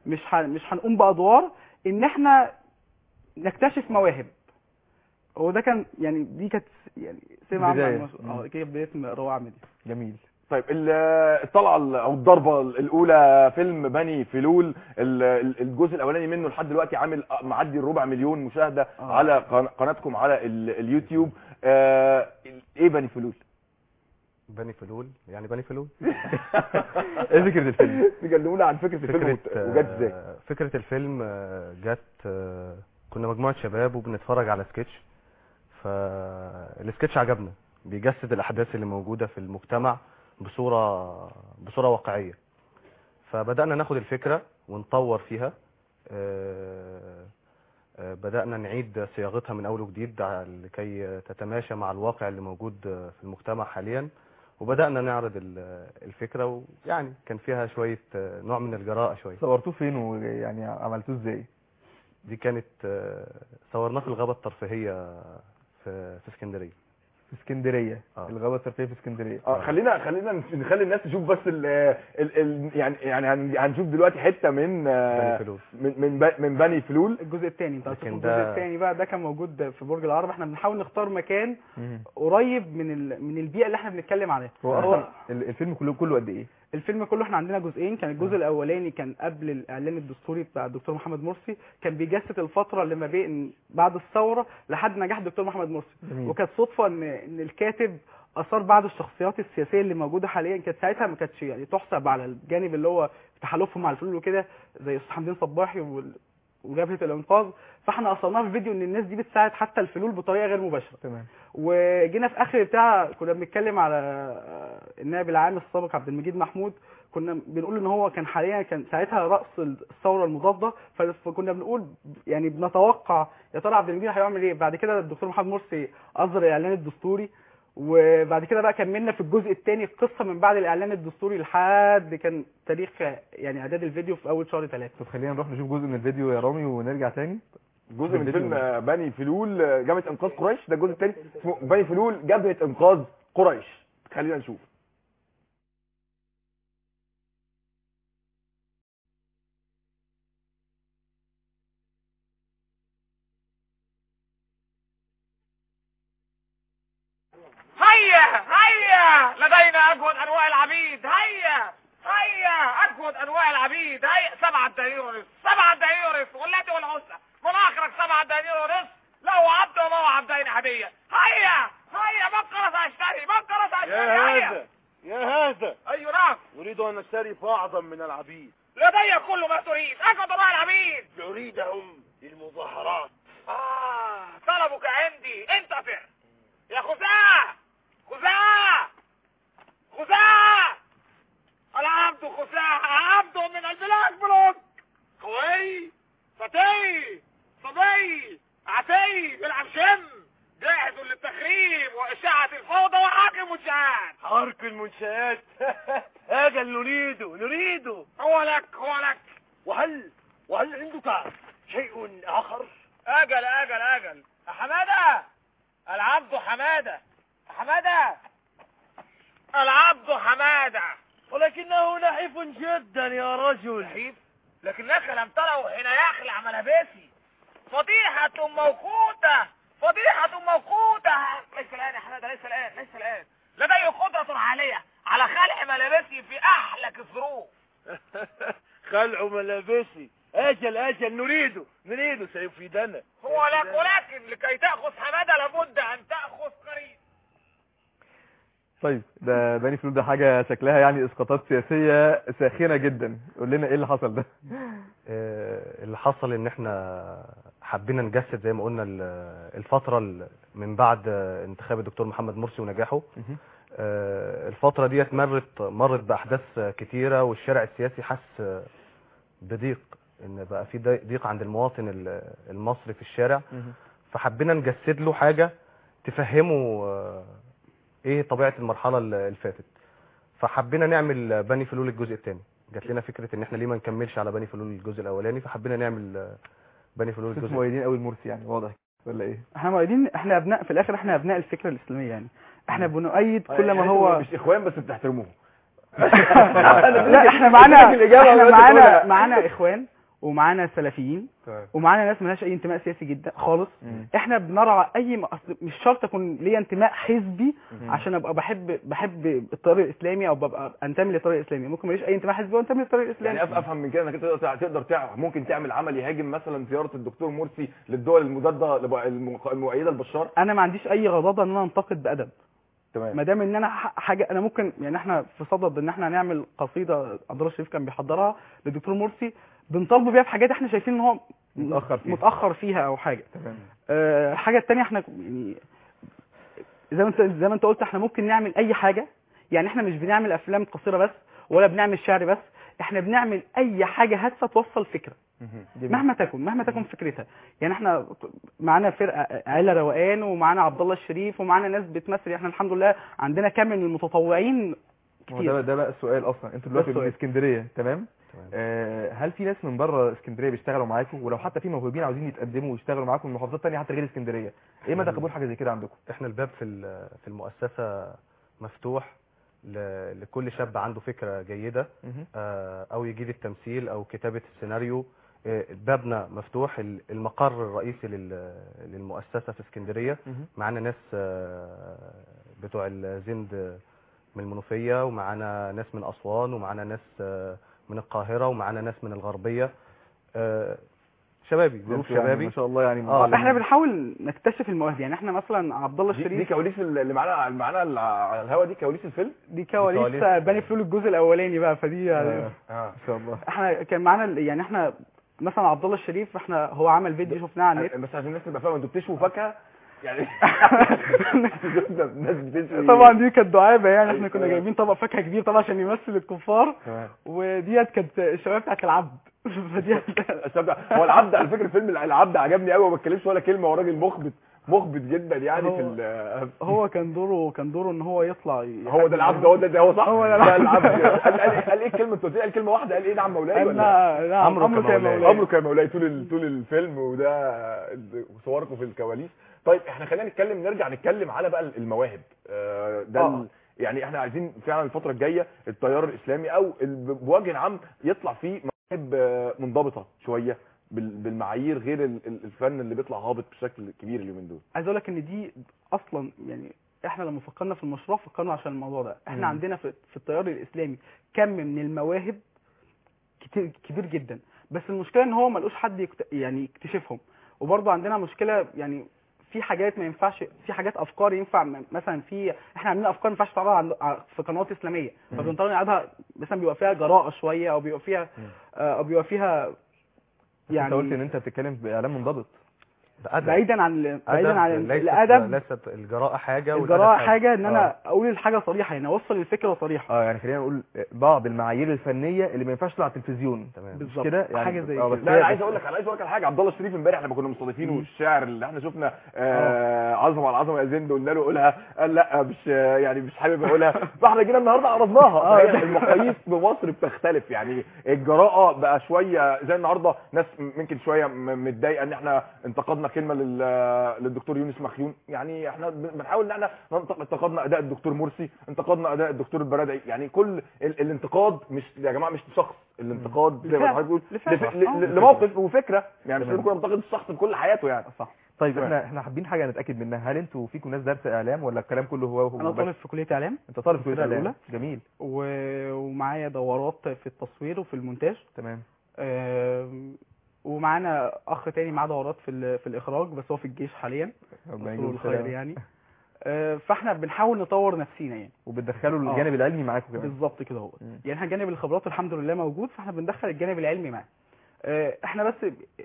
H: مش ح... مش هنقوم بادوار ان احنا نكتشف مواهب. هو ده كان يعني دي كانت يعني سمعه
A: بداية.
H: اه كده بدايه روعه دي.
A: جميل.
B: طيب ال- الطلعه ال- او الضربه الاولى فيلم بني فلول، ال- ال- الجزء الاولاني منه لحد دلوقتي عامل معدي الربع مليون مشاهده
H: آه.
B: على قن- قناتكم على ال- اليوتيوب. آه، ايه بني فلول؟
I: بني فلول يعني بني فلول.
A: ايه فكره الفيلم؟
B: تكلمونا عن فكره الفيلم
I: فكرة
B: وجت ازاي؟
I: آه، فكرة الفيلم آه، جت آه، كنا مجموعة شباب وبنتفرج على سكتش، فالسكتش عجبنا، بيجسد الأحداث اللي موجودة في المجتمع بصورة بصورة واقعية. فبدأنا ناخد الفكرة ونطور فيها. آه، آه، بدأنا نعيد صياغتها من أول وجديد لكي تتماشى مع الواقع اللي موجود في المجتمع حاليا، وبدأنا نعرض ال- الفكرة، ويعني كان فيها شوية آه، نوع من الجراءة شوية.
A: صورتوه فين ويعني عملتوه ازاي؟
I: دي كانت آه، صورناه في الغابة الترفيهية في في اسكندرية.
A: في اسكندريه.
I: آه.
A: الغابه الترفيهيه في اسكندريه.
B: اه خلينا خلينا نخلي الناس تشوف بس ال ال ال يعني يعني هن- هنشوف دلوقتي حته من آه،
I: بني فلول.
B: من من ب- من بني فلول.
H: الجزء الثاني انت هتشوف
I: لكن
H: الجزء
I: ده-
H: الثاني بقى ده كان موجود في برج العرب. احنا بنحاول نختار مكان
A: مم.
H: قريب من ال... من البيئه اللي احنا بنتكلم عليها.
A: هو اصلا ال- الفيلم كله كله قد ايه؟
H: الفيلم كله احنا عندنا جزئين. كان الجزء الاولاني كان قبل الاعلان الدستوري بتاع الدكتور محمد مرسي، كان بيجسد الفتره اللي ما بين بعد الثوره لحد نجاح الدكتور محمد مرسي.
A: جميل.
H: وكانت صدفه ان ان الكاتب اثار بعض الشخصيات السياسيه اللي موجوده حاليا، كانت ساعتها ما كانتش يعني تحسب على الجانب اللي هو تحالفهم مع الفلول وكده، زي استاذ حمدين صباحي وال- وجبهه الانقاذ. فاحنا اصلناه في فيديو ان الناس دي بتساعد حتى الفلول بطريقه غير مباشره.
A: تمام.
H: وجينا في اخر بتاع كنا بنتكلم على النائب العام السابق عبد المجيد محمود، كنا بنقول ان هو كان حاليا كان ساعتها راس الثوره المضاده، فكنا بنقول يعني بنتوقع يا ترى عبد المجيد هيعمل ايه. بعد كده الدكتور محمد مرسي اصدر الاعلان الدستوري، وبعد كده بقى كملنا في الجزء الثاني القصه من بعد الاعلان الدستوري لحد كان تاريخ يعني اعداد الفيديو في اول شهر ثلاثة.
A: طب خلينا نروح نشوف جزء من الفيديو يا رامي ونرجع تاني.
B: جزء من
A: الفيديو
B: فيلم آه، بني فلول آه، جبهه انقاذ قريش. ده الجزء الثاني اسمه بني فلول جبهه انقاذ قريش. خلينا نشوف.
J: هيا هيا لدينا اجود انواع العبيد. هيا هيا اجود انواع العبيد. هيا سبعة دنانير ونصف. سبعة دنانير ونصف واللاتي والعزى من اخرك. سبعة دنانير ونصف له عبد وله عبدين هديه. هيا هيا بقرة ساشتري. بقرة ساشتري.
K: يا
J: هيا
K: هذا يا هذا
J: اي نعم.
K: أريد أن أشتري بعضا من العبيد.
J: لدي كل ما تريد. اجود انواع العبيد.
K: أريدهم للمظاهرات.
J: آه طلبك عندي انتفع يا خزاع. خزاع خزاع العبد خزاع عبد من البلاك بلوك. قوي فتي صبي عتي بيلعب شم جاهز للتخريب وإشاعة الفوضى وحرق المنشآت.
K: حرق المنشآت. أجل نريده نريده.
J: هو لك هو لك.
K: وهل وهل عندك شيء آخر؟
J: أجل أجل أجل حمادة. العبد حمادة. حمادة العبد حمادة.
K: ولكنه نحيف جدا يا رجل.
J: نحيف لكنك لم تروا حين يخلع ملابسي. فضيحة موقوتة. فضيحة موقوتة. ليس الآن يا حمادة. ليس الآن. ليس الآن. لدي قدرة عالية على خلع ملابسي في أحلك الظروف.
K: خلع ملابسي. أجل أجل نريده نريده سيفيدنا.
J: هو لك ولكن لكي تأخذ حمادة لابد أن تأخذ قريب.
A: طيب ده بني فلول ده حاجه شكلها يعني اسقاطات سياسيه ساخنه جدا. قول لنا ايه اللي حصل ده؟
I: آه، اللي حصل ان احنا حبينا نجسد زي ما قلنا ال- الفترة ال- من بعد انتخاب الدكتور محمد مرسي ونجاحه. آه، الفترة ديت مرت مرت بأحداث كتيرة، والشارع السياسي حس بضيق، ان بقى في ضيق ضيق عند المواطن ال- المصري في الشارع. فحبينا نجسد له حاجة تفهمه آه، ايه طبيعة المرحلة ال- اللي فاتت. فحبينا نعمل بني فلول الجزء الثاني. جات لنا فكرة ان احنا ليه ما نكملش على بني فلول الجزء الاولاني، فحبينا نعمل آه، بني فلول الجزء
A: انتوا مؤيدين قوي المرسي يعني، واضح ولا ايه؟
H: احنا مؤيدين. احنا ابناء في الاخر. احنا ابناء الفكره الاسلاميه يعني. احنا بنؤيد كل ما
B: يعني
H: هو
B: انتوا مش اخوان بس بتحترموهم.
H: لا احنا معانا احنا معانا معانا اخوان ومعانا سلفيين
B: تمام.
H: ومعانا ناس مالهاش اي انتماء سياسي جدا خالص.
A: مم.
H: احنا بنرعى اي م... أصل مش شرط اكون ليا انتماء حزبي
A: مم.
H: عشان ابقى بحب بحب التيار الاسلامي او ببقى انتمي للتيار الاسلامي. ممكن ماليش اي انتماء حزبي وانتمي للتيار الاسلامي.
B: يعني أف- افهم من كده انك انت تقدر تقدر تع- ممكن تعمل عمل يهاجم مثلا زياره الدكتور مرسي للدول المضاده لب- المق- المؤيده لبشار.
H: انا ما عنديش اي غضاضه ان انا انتقد بادب،
B: تمام.
H: ما دام ان انا ح- حاجه انا ممكن يعني احنا في صدد ان احنا نعمل قصيده عبد الله الشريف كان بيحضرها للدكتور مرسي بنطالبه بيها في حاجات احنا شايفين ان هو
A: متأخر فيها.
H: متاخر فيها او حاجه.
A: تمام.
H: آه، الحاجه الثانيه احنا يعني زي ما انت زي ما انت قلت احنا ممكن نعمل اي حاجه. يعني احنا مش بنعمل افلام قصيره بس ولا بنعمل شعر بس، احنا بنعمل اي حاجه هادفه توصل فكره
A: جميل.
H: مهما تكن مهما تكن فكرتها. يعني احنا معانا فرقه عيله روقان ومعانا عبد الله الشريف ومعانا ناس بتمثل. احنا الحمد لله عندنا كم من المتطوعين
A: هو
H: كتير.
A: ده ده بقى السؤال اصلا. انتوا دلوقتي
H: السؤال.
A: من اسكندريه تمام؟
I: تمام.
A: آه هل في ناس من بره اسكندريه بيشتغلوا معاكم؟ ولو حتى في موهوبين عاوزين يتقدموا ويشتغلوا معاكم من محافظات ثانيه حتى غير اسكندريه، ايه مدى قبول حاجه زي كده عندكم؟
I: احنا الباب في ال- في المؤسسه مفتوح ل- لكل شاب عنده فكره جيده
A: مهم.
I: آه، او يجيد التمثيل او كتابه السيناريو. آه، بابنا مفتوح. ال- المقر الرئيسي لل- للمؤسسه في اسكندريه.
A: مهم.
I: معانا ناس آه، بتوع الزند من المنوفيه، ومعانا ناس من اسوان، ومعانا ناس آه، من القاهره، ومعانا ناس من الغربيه. آه، شبابي جروب
A: يعني
I: شبابي
A: ما شاء الله يعني.
I: آه،
H: احنا بنحاول نكتشف المواهب. يعني احنا مثلا عبد الله
B: دي, دي
H: الشريف
B: كواليس اللي معانا معانا على الهوا، دي كواليس الفيلم.
H: دي كواليس
I: كواليس.
H: بني فلول الجزء الاولاني بقى. فدي يعني
A: آه.
B: اه
A: ما شاء الله.
H: احنا كان معانا ال- يعني احنا مثلا عبد الله الشريف احنا هو عمل فيديو شفناه على النت.
B: بس عشان الناس تبقى فاهمه انتوا بتشووا فاكهه يعني. الناس بتشوي.
H: طبعا دي كانت دعابه. يعني احنا كنا
B: أيوة.
H: جايبين طبق فاكهه كبير طبعا عشان يمثل الكفار،
B: تمام.
H: وديت كانت الشباب بتاعت العبد. فديت
B: الشاب هو العبد على فكره فيلم العبد عجبني قوي وما بتكلمش ولا كلمه، هو راجل مخبت مخبت جدا يعني
H: هو-
B: في ال-
H: هو كان دوره كان دوره ان هو يطلع
B: هو ده العبد، هو ده, ده هو صح.
H: هو ده
B: ده
H: العبد.
B: العبد. قال, قال, قال ايه كلمه؟ قلت قال كلمه واحده، قال ايه؟ نعم مولاي
H: قال
B: ولا
H: لا لا
I: عمرو
H: عمرو كان
I: كمولاي.
H: مولاي.
B: عمرو كان مولاي طول ال- طول الفيلم، وده صوركم في الكواليس. طيب احنا خلينا نتكلم نرجع نتكلم على بقى المواهب. آه، ده
H: آه.
B: ال- يعني احنا عايزين فعلا الفتره الجايه التيار الاسلامي او ال- بوجه عام يطلع فيه مواهب آه، منضبطه شويه بال- بالمعايير، غير ال- ال- الفن اللي بيطلع هابط بشكل كبير اليومين دول.
H: عايز اقول لك ان دي اصلا يعني احنا لما فكرنا في المشروع فكرنا عشان الموضوع ده. احنا
A: مم.
H: عندنا في, في التيار الاسلامي كم من المواهب كتير كبير جدا، بس المشكله ان هو ملقوش حد يكت... يعني يكتشفهم. وبرضه عندنا مشكله يعني في حاجات ما ينفعش، في حاجات افكار ينفع م- مثلا في احنا عندنا افكار ما ينفعش تعرضها عند... ع- في قنوات اسلاميه،
A: مم.
H: فبنضطر نقعدها مثلا بيبقى فيها جراءه شويه او بيبقى فيها آه، او بيبقى فيها
A: يعني انت قلت ان
H: يعني
A: انت بتتكلم باعلام منضبط.
I: بأدب.
H: بعيدا عن ال- بعيدا
I: أدب.
H: عن
I: ليست
H: الادب.
I: ليست الجراءه حاجه والأدب
H: الجراءه حاجه ان
A: آه.
H: انا اقول الحاجه صريحه، يعني اوصل الفكره صريحه.
A: اه يعني خلينا نقول بعض المعايير الفنيه اللي ما ينفعش تطلع على التلفزيون.
I: تمام.
H: بالظبط
A: كده يعني
H: حاجه زي
A: آه، بس
H: كده.
B: لا
A: هي-
B: انا عايز
A: بس-
B: اقول لك انا عايز اقول لك على حاجه. عبد الله الشريف امبارح لما كنا مستضيفينه
H: مم.
B: والشعر اللي احنا شفنا آه عظمه على عظمه يا زند، قلنا له قولها، قال لا مش آه، يعني مش حابب اقولها. فاحنا جينا النهارده عرضناها.
H: آه.
B: فهي المقاييس بمصر بتختلف. يعني الجراءه بقى شويه زي النهارده ناس ممكن شويه م- متضايقه ان احنا انتقدنا كلمه لل- للدكتور يونس مخيون. يعني احنا بنحاول ان احنا ننتق- انتقدنا اداء الدكتور مرسي، انتقدنا اداء الدكتور البرادعي. يعني كل ال- الانتقاد مش يا جماعه مش شخص، الانتقاد زي ما
H: لفعل.
B: حضرتك بتقول
H: لفعل.
B: لف- ل-
H: آه.
B: ل- لموقف وفكره. يعني مش
A: تمام.
B: لازم نكون ننتقد الشخص بكل حياته يعني.
H: صح.
A: طيب
B: تمام.
A: احنا احنا حابين حاجه نتاكد منها. هل انتوا فيكم ناس دارسه اعلام ولا الكلام كله هو هو
H: انا
A: بس؟
H: طالب في كليه اعلام
A: انت طالب في كليه
H: الفرقة
A: اعلام.
H: الأولى.
A: جميل.
H: و... ومعايا دورات في التصوير وفي المونتاج.
A: تمام.
H: آم، ومعانا اخ تاني معاه دورات في ال... في الاخراج بس هو في الجيش حاليا.
A: ربنا
H: مسؤول
A: يجزيه
H: الخير
A: الخير.
H: يعني. آه، فاحنا بنحاول نطور نفسينا يعني.
A: وبتدخلوا
H: آه.
A: الجانب العلمي معاكم كمان.
H: بالظبط كده هو.
A: مم.
H: يعني احنا جانب الخبرات الحمد لله موجود، فاحنا بندخل الجانب العلمي معاه. آه، احنا بس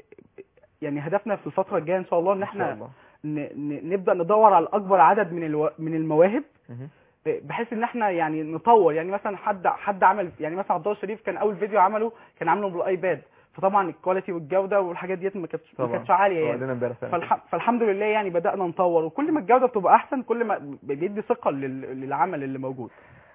H: يعني هدفنا في الفتره الجايه ان شاء الله ان
A: ان شاء
H: احنا
A: الله.
H: ن... ن... نبدا ندور على اكبر عدد من الو... من المواهب،
A: مهم.
H: بحيث ان احنا يعني نطور. يعني مثلا حد حد عمل يعني مثلا عبد الله الشريف كان اول فيديو عمله كان عامله بالايباد، فطبعا الكواليتي والجوده والحاجات ديت ما كانتش ما
A: طبعا.
H: كانتش عاليه
A: هو
H: يعني.
A: قال لنا امبارح فعلا.
H: فالح... فالحمد لله يعني بدانا نطور، وكل ما الجوده بتبقى احسن كل ما بيدي ثقه لل... للعمل اللي موجود.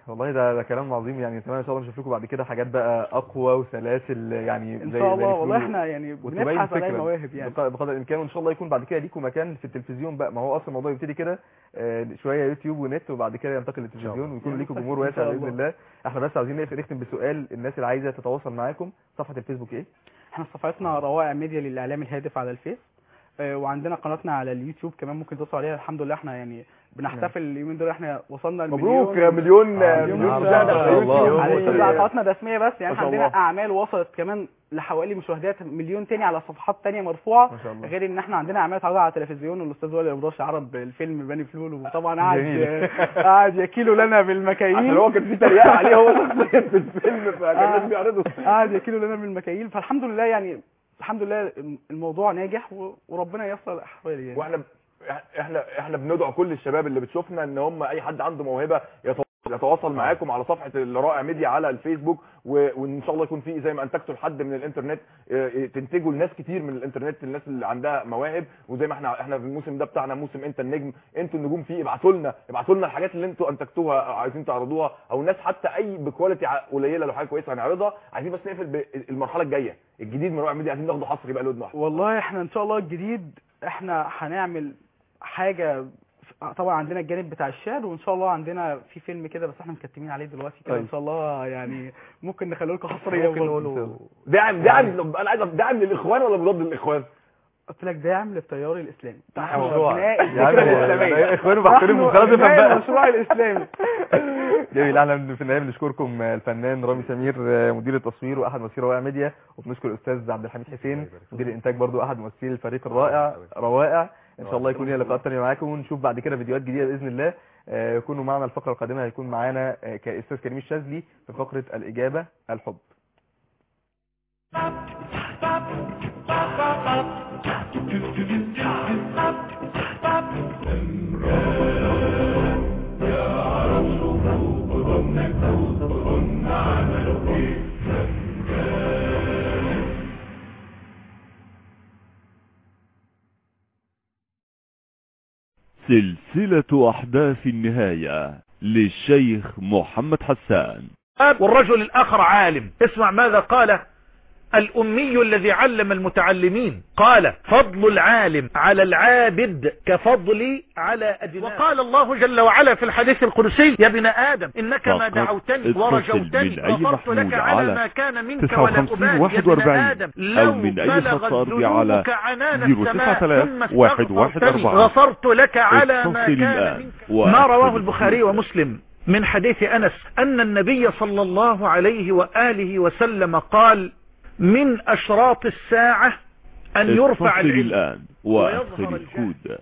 A: والله ده ده كلام عظيم يعني. اتمنى ان شاء الله نشوف لكم بعد كده حاجات بقى اقوى وسلاسل يعني
H: ان
A: زي
H: شاء الله.
A: زي
H: والله
A: الفلول.
H: احنا يعني
A: وتبين
H: بنبحث على
A: فكراً
H: مواهب يعني
A: بق- بقدر الامكان، وان شاء الله يكون بعد كده ليكم مكان في التلفزيون بقى. ما هو اصلا الموضوع يبتدي كده آه، شويه يوتيوب ونت وبعد كده ينتقل للتلفزيون ويكون
H: يعني
A: ليكم
H: إن
A: جمهور
H: شاء
A: واسع باذن
H: الله.
A: الله. احنا بس عايزين نقف- نختم بسؤال الناس اللي عايزه تتواصل معاكم. صفحه الفيسبوك ايه؟
H: احنا صفحتنا روائع ميديا للاعلام الهادف على الفيس، آه، وعندنا قناتنا على اليوتيوب كمان ممكن توصلوا عليها. الحمد لله احنا يعني بنحتفل اليومين دول احنا وصلنا
B: مبروك
H: المليون
B: مليون
A: آه،
B: مليون
A: مليون
B: مشاهده
A: ما
B: على
A: شاء الله.
B: اليوتيوب.
H: على
A: ما شاء
H: اليوتيوب
A: الله.
H: على قناتنا الرسميه بس يعني
B: ما
H: احنا
B: شاء
H: عندنا
B: الله.
H: اعمال وصلت كمان لحوالي مشاهدات مليون تاني على صفحات تانية مرفوعه،
A: ما شاء الله.
H: غير ان احنا عندنا اعمال اتعرضت على التلفزيون. والاستاذ وائل ابراش عرض الفيلم بني فلول، وطبعا قعد
A: جميل.
H: قعد يكيلوا لنا بالمكاييل
B: عشان هو كان في تريقه عليه هو شخصيا في الفيلم فكان
H: آه.
B: الناس بيعرضوا.
H: قعد يكيلوا لنا بالمكاييل. فالحمد لله يعني الحمد لله الموضوع ناجح و- وربنا ييسر الاحوال يعني.
B: واحنا احنا احنا بندعو كل الشباب اللي بتشوفنا ان هم اي حد عنده موهبه يتواصل يتواصل معاكم على صفحه الرائع ميديا على الفيسبوك، و- وان شاء الله يكون في زي ما انتجتوا لحد من الانترنت اه، اه، تنتجوا لناس كتير من الانترنت، الناس اللي عندها مواهب. وزي ما احنا احنا في الموسم ده بتاعنا موسم انت النجم، انتوا النجوم فيه. ابعتوا لنا ابعتوا لنا الحاجات اللي انتوا انتجتوها عايزين تعرضوها، او ناس حتى اي بكواليتي ع- قليله لو حاجه كويسه هنعرضها. عايزين بس نقفل بالمرحله الجايه الجديد من رائع ميديا، عايزين ناخده حصري بقى لودنا واحده.
H: والله احنا ان شاء الله الجديد احنا هنعمل حاجه. طبعا عندنا الجانب بتاع الشعر، وان شاء الله عندنا في فيلم كده بس احنا مكتمين عليه دلوقتي كده.
A: طيب.
H: ان شاء الله يعني ممكن نخليه لكم حصريه.
I: ممكن نقوله
B: داعم داعم انا عايز أعرف داعم للاخوان ولا مضاد للاخوان؟
H: قلت لك داعم للتيار الاسلامي. نحن
A: مشروع.
H: ابناء
A: يا
H: الفكره
A: عم،
H: الاسلاميه.
A: اخواني وبحترمهم
H: نحن
A: خلاص افهم
H: ابناء
A: بقى.
H: المشروع الاسلامي.
A: جميل. اهلا في النهايه بنشكركم الفنان رامي سمير مدير التصوير واحد ممثلي روائع ميديا، وبنشكر الاستاذ عبد الحميد حسين مدير الانتاج برضو احد ممثلي الفريق الرائع روائع. ان شاء الله يكون لنا لقاءات ثانيه معاكم ونشوف بعد كده فيديوهات جديده باذن الله. آه، كونوا معنا الفقره القادمه هيكون معانا آه، كاستاذ كريم الشاذلي في فقره الاجابه الحب.
L: سلسلة أحداث النهاية للشيخ محمد حسان.
M: والرجل الآخر عالم. اسمع ماذا قال الأمي الذي علم المتعلمين. قال فضل العالم على العابد كفضلي على أدناه. وقال الله جل وعلا في الحديث القدسي يا ابن آدم إنك ما دعوتني ورجوتني غفرت لك على ما كان منك ولا أبالي. يا ابن آدم لو بلغت ذنوبك عنان السماء ثم استغفرتني غفرت لك على ما كان منك. ما رواه البخاري ومسلم من حديث أنس أن النبي صلى الله عليه وآله وسلم قال من أشراط الساعة أن يرفع العلم
L: الآن وأدخل الكود.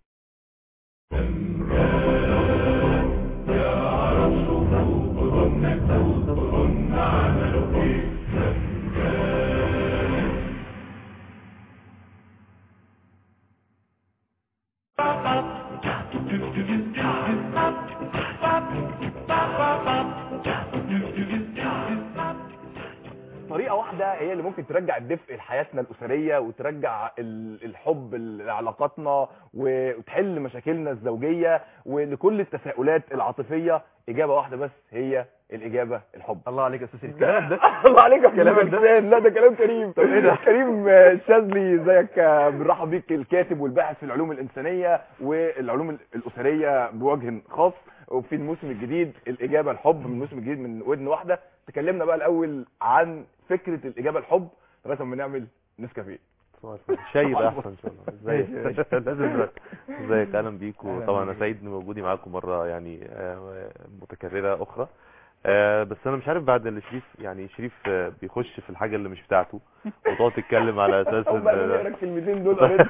B: طريقه واحده هي اللي ممكن ترجع الدفء لحياتنا الاسريه وترجع ال- الحب لعلاقاتنا وتحل مشاكلنا الزوجيه ولكل التساؤلات العاطفيه. اجابه واحده بس هي الاجابه الحب.
A: الله عليك يا استاذ الكلام ده.
B: الله عليك يا
A: كلام
B: كلام
A: ده.
B: لا ده كلام كريم.
A: طب ايه ده؟
B: كريم الشاذلي ازيك؟ بنرحب بيك الكاتب والباحث في العلوم الانسانيه والعلوم الاسريه بوجه خاص. وفي الموسم الجديد الاجابه الحب من الموسم الجديد من ودن واحده. تكلمنا بقى الاول عن فكره الاجابه الحب لغايه ما نعمل نسكافيه.
N: شاي بقى احسن ان شاء الله. ازيك؟ لازم ازيك؟ اهلا بيكم. طبعا انا سعيد ان موجودي معاكم مره يعني آه، متكرره اخرى. آه، بس انا مش عارف بعد اللي شريف يعني شريف آه، بيخش في الحاجه اللي مش بتاعته وتقعد تتكلم على اساس
B: هم بقى نقرا الكلمتين دول قريت.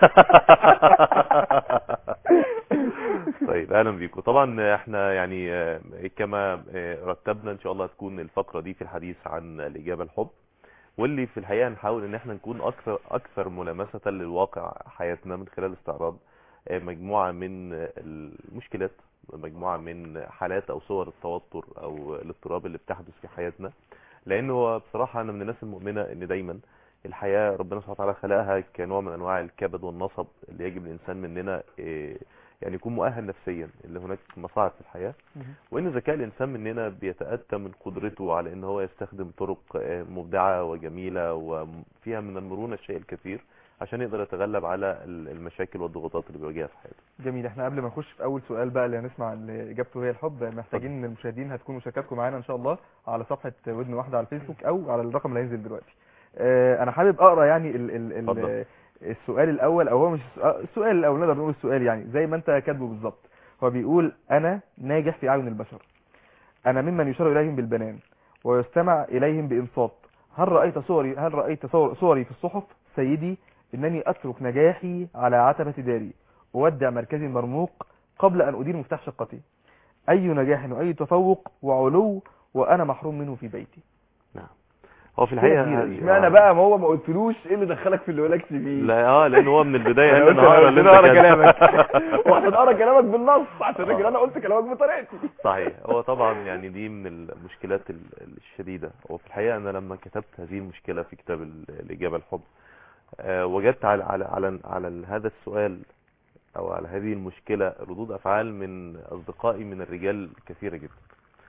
N: طيب اهلا بيكم. طبعا احنا يعني آه، كما آه، رتبنا ان شاء الله تكون الفقره دي في الحديث عن الاجابه الحب، واللي في الحقيقه نحاول ان احنا نكون اكثر اكثر ملامسه للواقع حياتنا من خلال استعراض آه، مجموعه من آه، المشكلات، مجموعه من حالات او صور التوتر او الاضطراب اللي بتحدث في حياتنا. لانه بصراحه انا من الناس المؤمنه ان دايما الحياه ربنا سبحانه وتعالى خلقها كنوع من انواع الكبد والنصب اللي يجب الانسان مننا آه، يعني يكون مؤهل نفسيا، اللي هناك مصاعب في الحياة، وان ذكاء الانسان مننا بيتأتى من قدرته على ان هو يستخدم طرق مبدعة وجميلة وفيها من المرونة الشيء الكثير عشان يقدر يتغلب على المشاكل والضغوطات اللي بيواجهها في حياته.
A: جميل. احنا قبل ما نخش في اول سؤال بقى اللي هنسمع اللي اجابته هي الحب، محتاجين ان المشاهدين هتكون مشاركاتكم معانا ان شاء الله على صفحة ودن واحدة على الفيسبوك او على الرقم اللي هينزل دلوقتي. اه انا حابب اقرا يعني ال ال ال السؤال الاول، او هو مش السؤال الاول، نقدر نقول السؤال يعني زي ما انت كاتبه بالظبط. هو بيقول: انا ناجح في اعين البشر، انا ممن يشار اليهم بالبنان ويستمع اليهم بانصات، هل رايت صوري هل رايت صور صوري في الصحف؟ سيدي، انني اترك نجاحي على عتبة داري، اودع مركزي المرموق قبل ان ادير مفتاح شقتي، اي نجاح واي تفوق وعلو وانا محروم منه في بيتي.
N: نعم. هو في الحقيقه
B: اشمعنى بقى ما هو ما قلتلوش ايه اللي دخلك في اللي قالكش فيه؟
N: لا اه لان هو من البدايه قال
B: انا
N: هقرا اللي انت
B: هقرا كلامك واحد هقرا كلامك بالنص عشان كده انا قلت كلامك بطريقتي.
N: صحيح. هو طبعا يعني دي من المشكلات الشديده. هو في الحقيقه انا لما كتبت هذه المشكله في كتاب الاجابه الحب أه وجدت على على على, على هذا السؤال او على هذه المشكله ردود افعال من اصدقائي من الرجال كثيره جدا،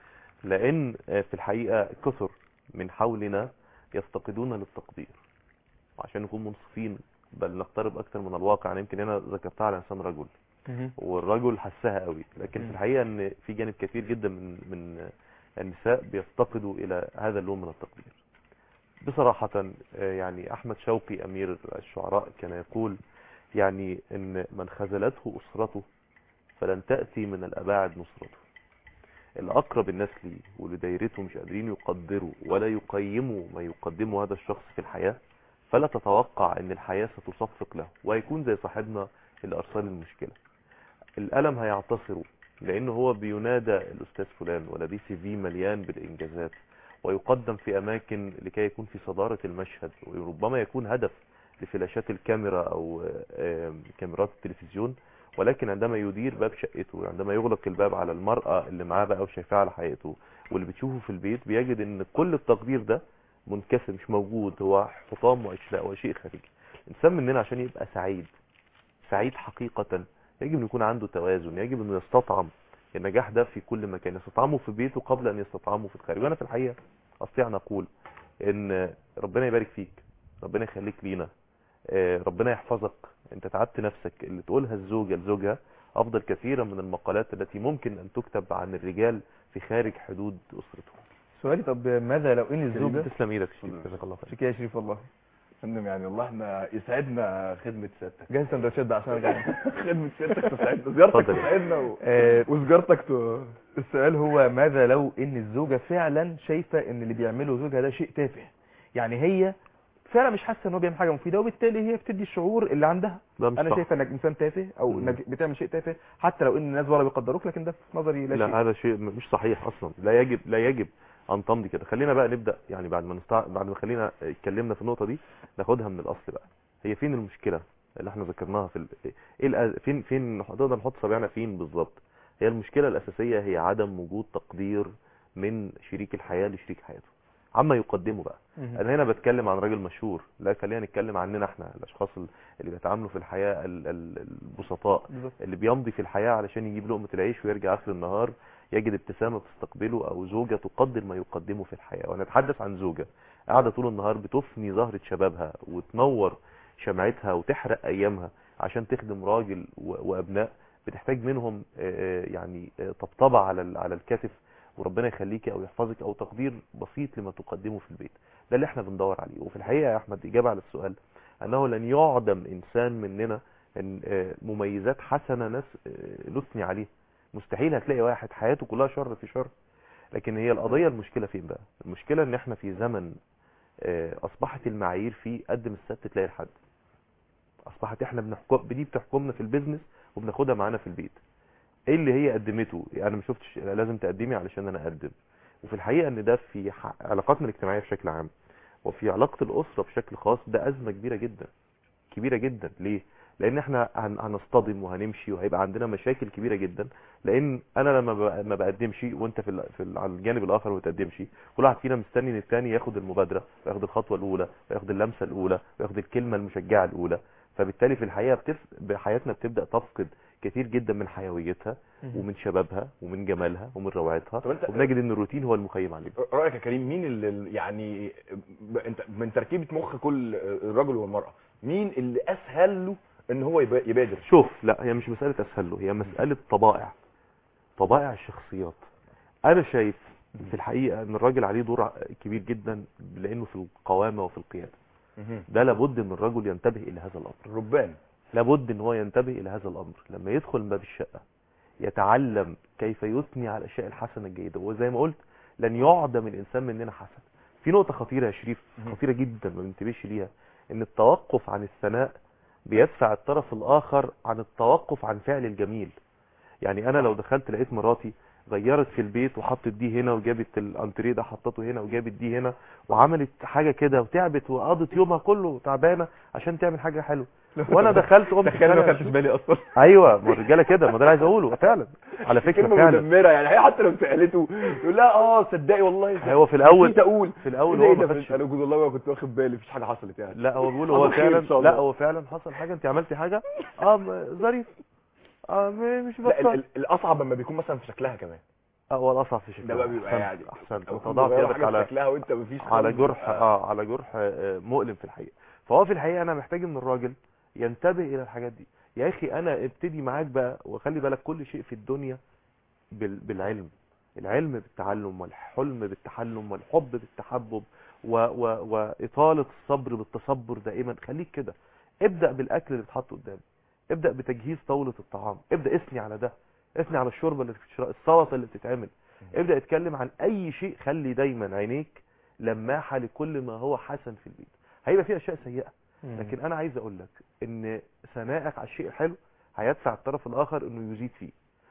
N: لان في الحقيقه كثر من حولنا يفتقدون للتقدير. وعشان نكون منصفين بل نقترب اكثر من الواقع، انا يمكن هنا ذكرتها على انسان رجل والرجل حسها قوي، لكن في الحقيقه ان في جانب كثير جدا من من النساء بيفتقدوا الى هذا اللون من التقدير. بصراحه يعني احمد شوقي امير الشعراء كان يقول يعني ان من خذلته اسرته فلن تاتي من الاباعد نصرته. الأقرب الناس ليه واللي دايرته مش قادرين يقدروا ولا يقيموا ما يقدمه هذا الشخص في الحياة، فلا تتوقع ان الحياة ستصفق له وهيكون زي صاحبنا اللي أرسل المشكلة. الألم هيعتصره لأنه هو بينادى الأستاذ فلان ولا دي سي في مليان بالإنجازات ويقدم في أماكن لكي يكون في صدارة المشهد، وربما يكون هدف لفلاشات الكاميرا أو كاميرات التلفزيون، ولكن عندما يدير باب شقته، عندما يغلق الباب على المرأة اللي معاه بقى وشايفاها على حياته واللي بتشوفه في البيت، بيجد ان كل التقدير ده منكسر مش موجود، هو حطام واشلاء وشيء خارجي. الانسان مننا عشان يبقى سعيد سعيد حقيقة يجب ان يكون عنده توازن، يجب انه يستطعم النجاح ده في كل مكان، يستطعمه في بيته قبل ان يستطعمه في الخارج. وانا في الحقيقة استطيع ان اقول ان ربنا يبارك فيك، ربنا يخليك لينا، ربنا يحفظك، انت تعبت نفسك. اللي تقولها الزوجة لزوجها افضل كثيرا من المقالات التي ممكن ان تكتب عن الرجال في خارج حدود اسرته.
A: سؤالي: طب ماذا لو ان الزوجة
N: تسلم ايدك شريف، جزاك الله خير.
A: شكرا يا شريف والله.
B: فندم يعني والله احنا يسعدنا خدمة سيادتك.
A: جاهز سندوتشات بقى عشان ارجع.
B: خدمة سيادتك تسعدنا، زيارتك تسعدنا و...
A: آه
B: وسجارتك ت...
A: السؤال هو: ماذا لو ان الزوجة فعلا شايفة ان اللي بيعمله زوجها ده شيء تافه، يعني هي فعلا مش حاسه ان هو بيعمل حاجه مفيده، وبالتالي هي بتدي الشعور اللي عندها انا شايفه انك انسان تافه او
N: مم.
A: انك بتعمل شيء تافه حتى لو ان الناس بره بيقدروك، لكن ده في نظري لا,
N: لا
A: شيء.
N: هذا شيء مش صحيح اصلا، لا يجب لا يجب ان تمضي كده. خلينا بقى نبدا يعني بعد ما نستع... بعد ما خلينا اتكلمنا في النقطه دي ناخدها من الاصل بقى. هي فين المشكله اللي احنا ذكرناها في ال... ايه الأ... فين فين نقدر نحط صباعنا فين بالظبط؟ هي المشكله الاساسيه هي عدم وجود تقدير من شريك الحياه لشريك حياته عما يقدمه بقى. انا هنا بتكلم عن راجل مشهور، لا خلينا نتكلم عننا احنا الاشخاص اللي بيتعاملوا في الحياه البسطاء اللي بيمضي في الحياه علشان يجيب لقمه العيش ويرجع اخر النهار يجد ابتسامه بتستقبله او زوجه تقدر ما يقدمه في الحياه. وانا اتحدث عن زوجه قاعده طول النهار بتفني زهره شبابها وتنور شمعتها وتحرق ايامها عشان تخدم راجل وابناء بتحتاج منهم يعني طبطبه على على الكتف وربنا يخليك او يحفظك او تقدير بسيط لما تقدمه في البيت. ده اللي احنا بندور عليه. وفي الحقيقه يا احمد اجابه على السؤال انه لن يعدم انسان مننا مميزات حسنه ناس نثني عليه. مستحيل هتلاقي واحد حياته كلها شر في شر. لكن هي القضيه المشكله فين بقى؟ المشكله ان احنا في زمن اصبحت المعايير فيه قدم الست تلاقي الحد. اصبحت احنا بنحكم دي بتحكمنا في البيزنس وبناخدها معانا في البيت. ايه اللي هي قدمته؟ انا ما شفتش لازم تقدمي علشان انا اقدم. وفي الحقيقه ان ده في علاقاتنا الاجتماعيه بشكل عام وفي علاقه الاسره بشكل خاص ده ازمه كبيره جدا كبيره جدا. ليه؟ لان احنا هنصطدم وهنمشي وهيبقى عندنا مشاكل كبيره جدا. لان انا لما ما بقدمش وانت في في على الجانب الاخر ما بتقدمش، كل واحد فينا مستني ان الثاني ياخد المبادره وياخد الخطوه الاولى وياخد اللمسه الاولى وياخد الكلمه المشجعه الاولى. فبالتالي في الحقيقه بتف... حياتنا بتبدا تفقد كتير جدا من حيويتها
B: مم.
N: ومن شبابها ومن جمالها ومن روعتها،
B: طب انت-
N: وبنجد ان الروتين هو المخيم عليها.
B: رايك يا كريم مين اللي يعني ب- انت من تركيبه مخ كل الرجل والمراه مين اللي اسهل له ان هو يب- يبادر؟
N: شوف، لا هي مش مساله اسهل له، هي مساله طبائع طبائع الشخصيات. انا شايف في الحقيقه ان الراجل عليه دور كبير جدا لانه في القوامه وفي القياده.
B: مهم.
N: ده لابد ان الرجل ينتبه الى هذا الامر.
B: الربان
N: لابد ان هو ينتبه الى هذا الامر لما يدخل باب الشقه، يتعلم كيف يثني على الاشياء الحسنه الجيده. وزي ما قلت لن يعدم الانسان مننا حسن. في نقطه خطيره يا شريف، خطيره جدا ما بننتبهش ليها، ان التوقف عن الثناء بيدفع الطرف الاخر عن التوقف عن فعل الجميل. يعني انا لو دخلت لقيت مراتي غيرت في البيت وحطت دي هنا وجابت الانتريه ده حطته هنا وجابت دي هنا وعملت حاجه كده وتعبت وقضت يومها كله تعبانه عشان تعمل حاجه حلوه، وانا دخلت قمت
A: تخيل ما خدتش بالي اصلا.
N: ايوه، ما الرجاله كده، ما ده اللي عايز اقوله فعلا على فكره
B: كلمه
N: فعلا.
B: مدمره يعني. هي حتى لو سالته يقول لها اه صدقي والله
N: هو في الاول
B: نسيت اقول
N: في الاول
B: إيه
N: هو
B: ده؟
N: ما خدش
B: انا كنت والله ما كنت واخد بالي مفيش حاجه حصلت يعني.
N: لا هو بيقول هو
B: حصل خير
N: فعلا
B: إن شاء الله.
N: لا هو فعلا حصل حاجه، انت عملتي حاجه اه م- ظريف اه م- مش
B: لا ال-
N: بطل.
B: ال- الاصعب لما بيكون مثلا في شكلها كمان.
N: اه هو الاصعب في شكلها.
B: ده بقى بيبقى
N: أحسنت،
B: يعني
N: احسنت.
B: أو
N: انت
B: كل
N: وضعت
B: مرة
N: يدك
B: حاجة في
N: على
B: شكلها وانت مفيش
N: على
B: خالص
N: جرح
B: بيبقى-
N: اه على جرح آه، مؤلم في الحقيقه. فهو في الحقيقه انا محتاج ان الراجل ينتبه الى الحاجات دي. يا اخي انا ابتدي معاك بقى، وخلي بالك كل شيء في الدنيا بال- بالعلم. العلم بالتعلم، والحلم بالتحلم، والحب بالتحبب، و و واطاله الصبر بالتصبر دائما. خليك كده. ابدا بالاكل اللي بيتحط قدامك، ابدا بتجهيز طاوله الطعام، ابدا اثني على ده، اثني على الشوربه اللي بتشرب، السلطه اللي بتتعمل، ابدا اتكلم عن اي شيء. خلي دايما عينيك لماحه لكل ما هو حسن في البيت. هيبقى فيه اشياء سيئه، لكن انا عايز اقول لك ان ثنائك على الشيء الحلو هيدفع الطرف الاخر انه يزيد فيه،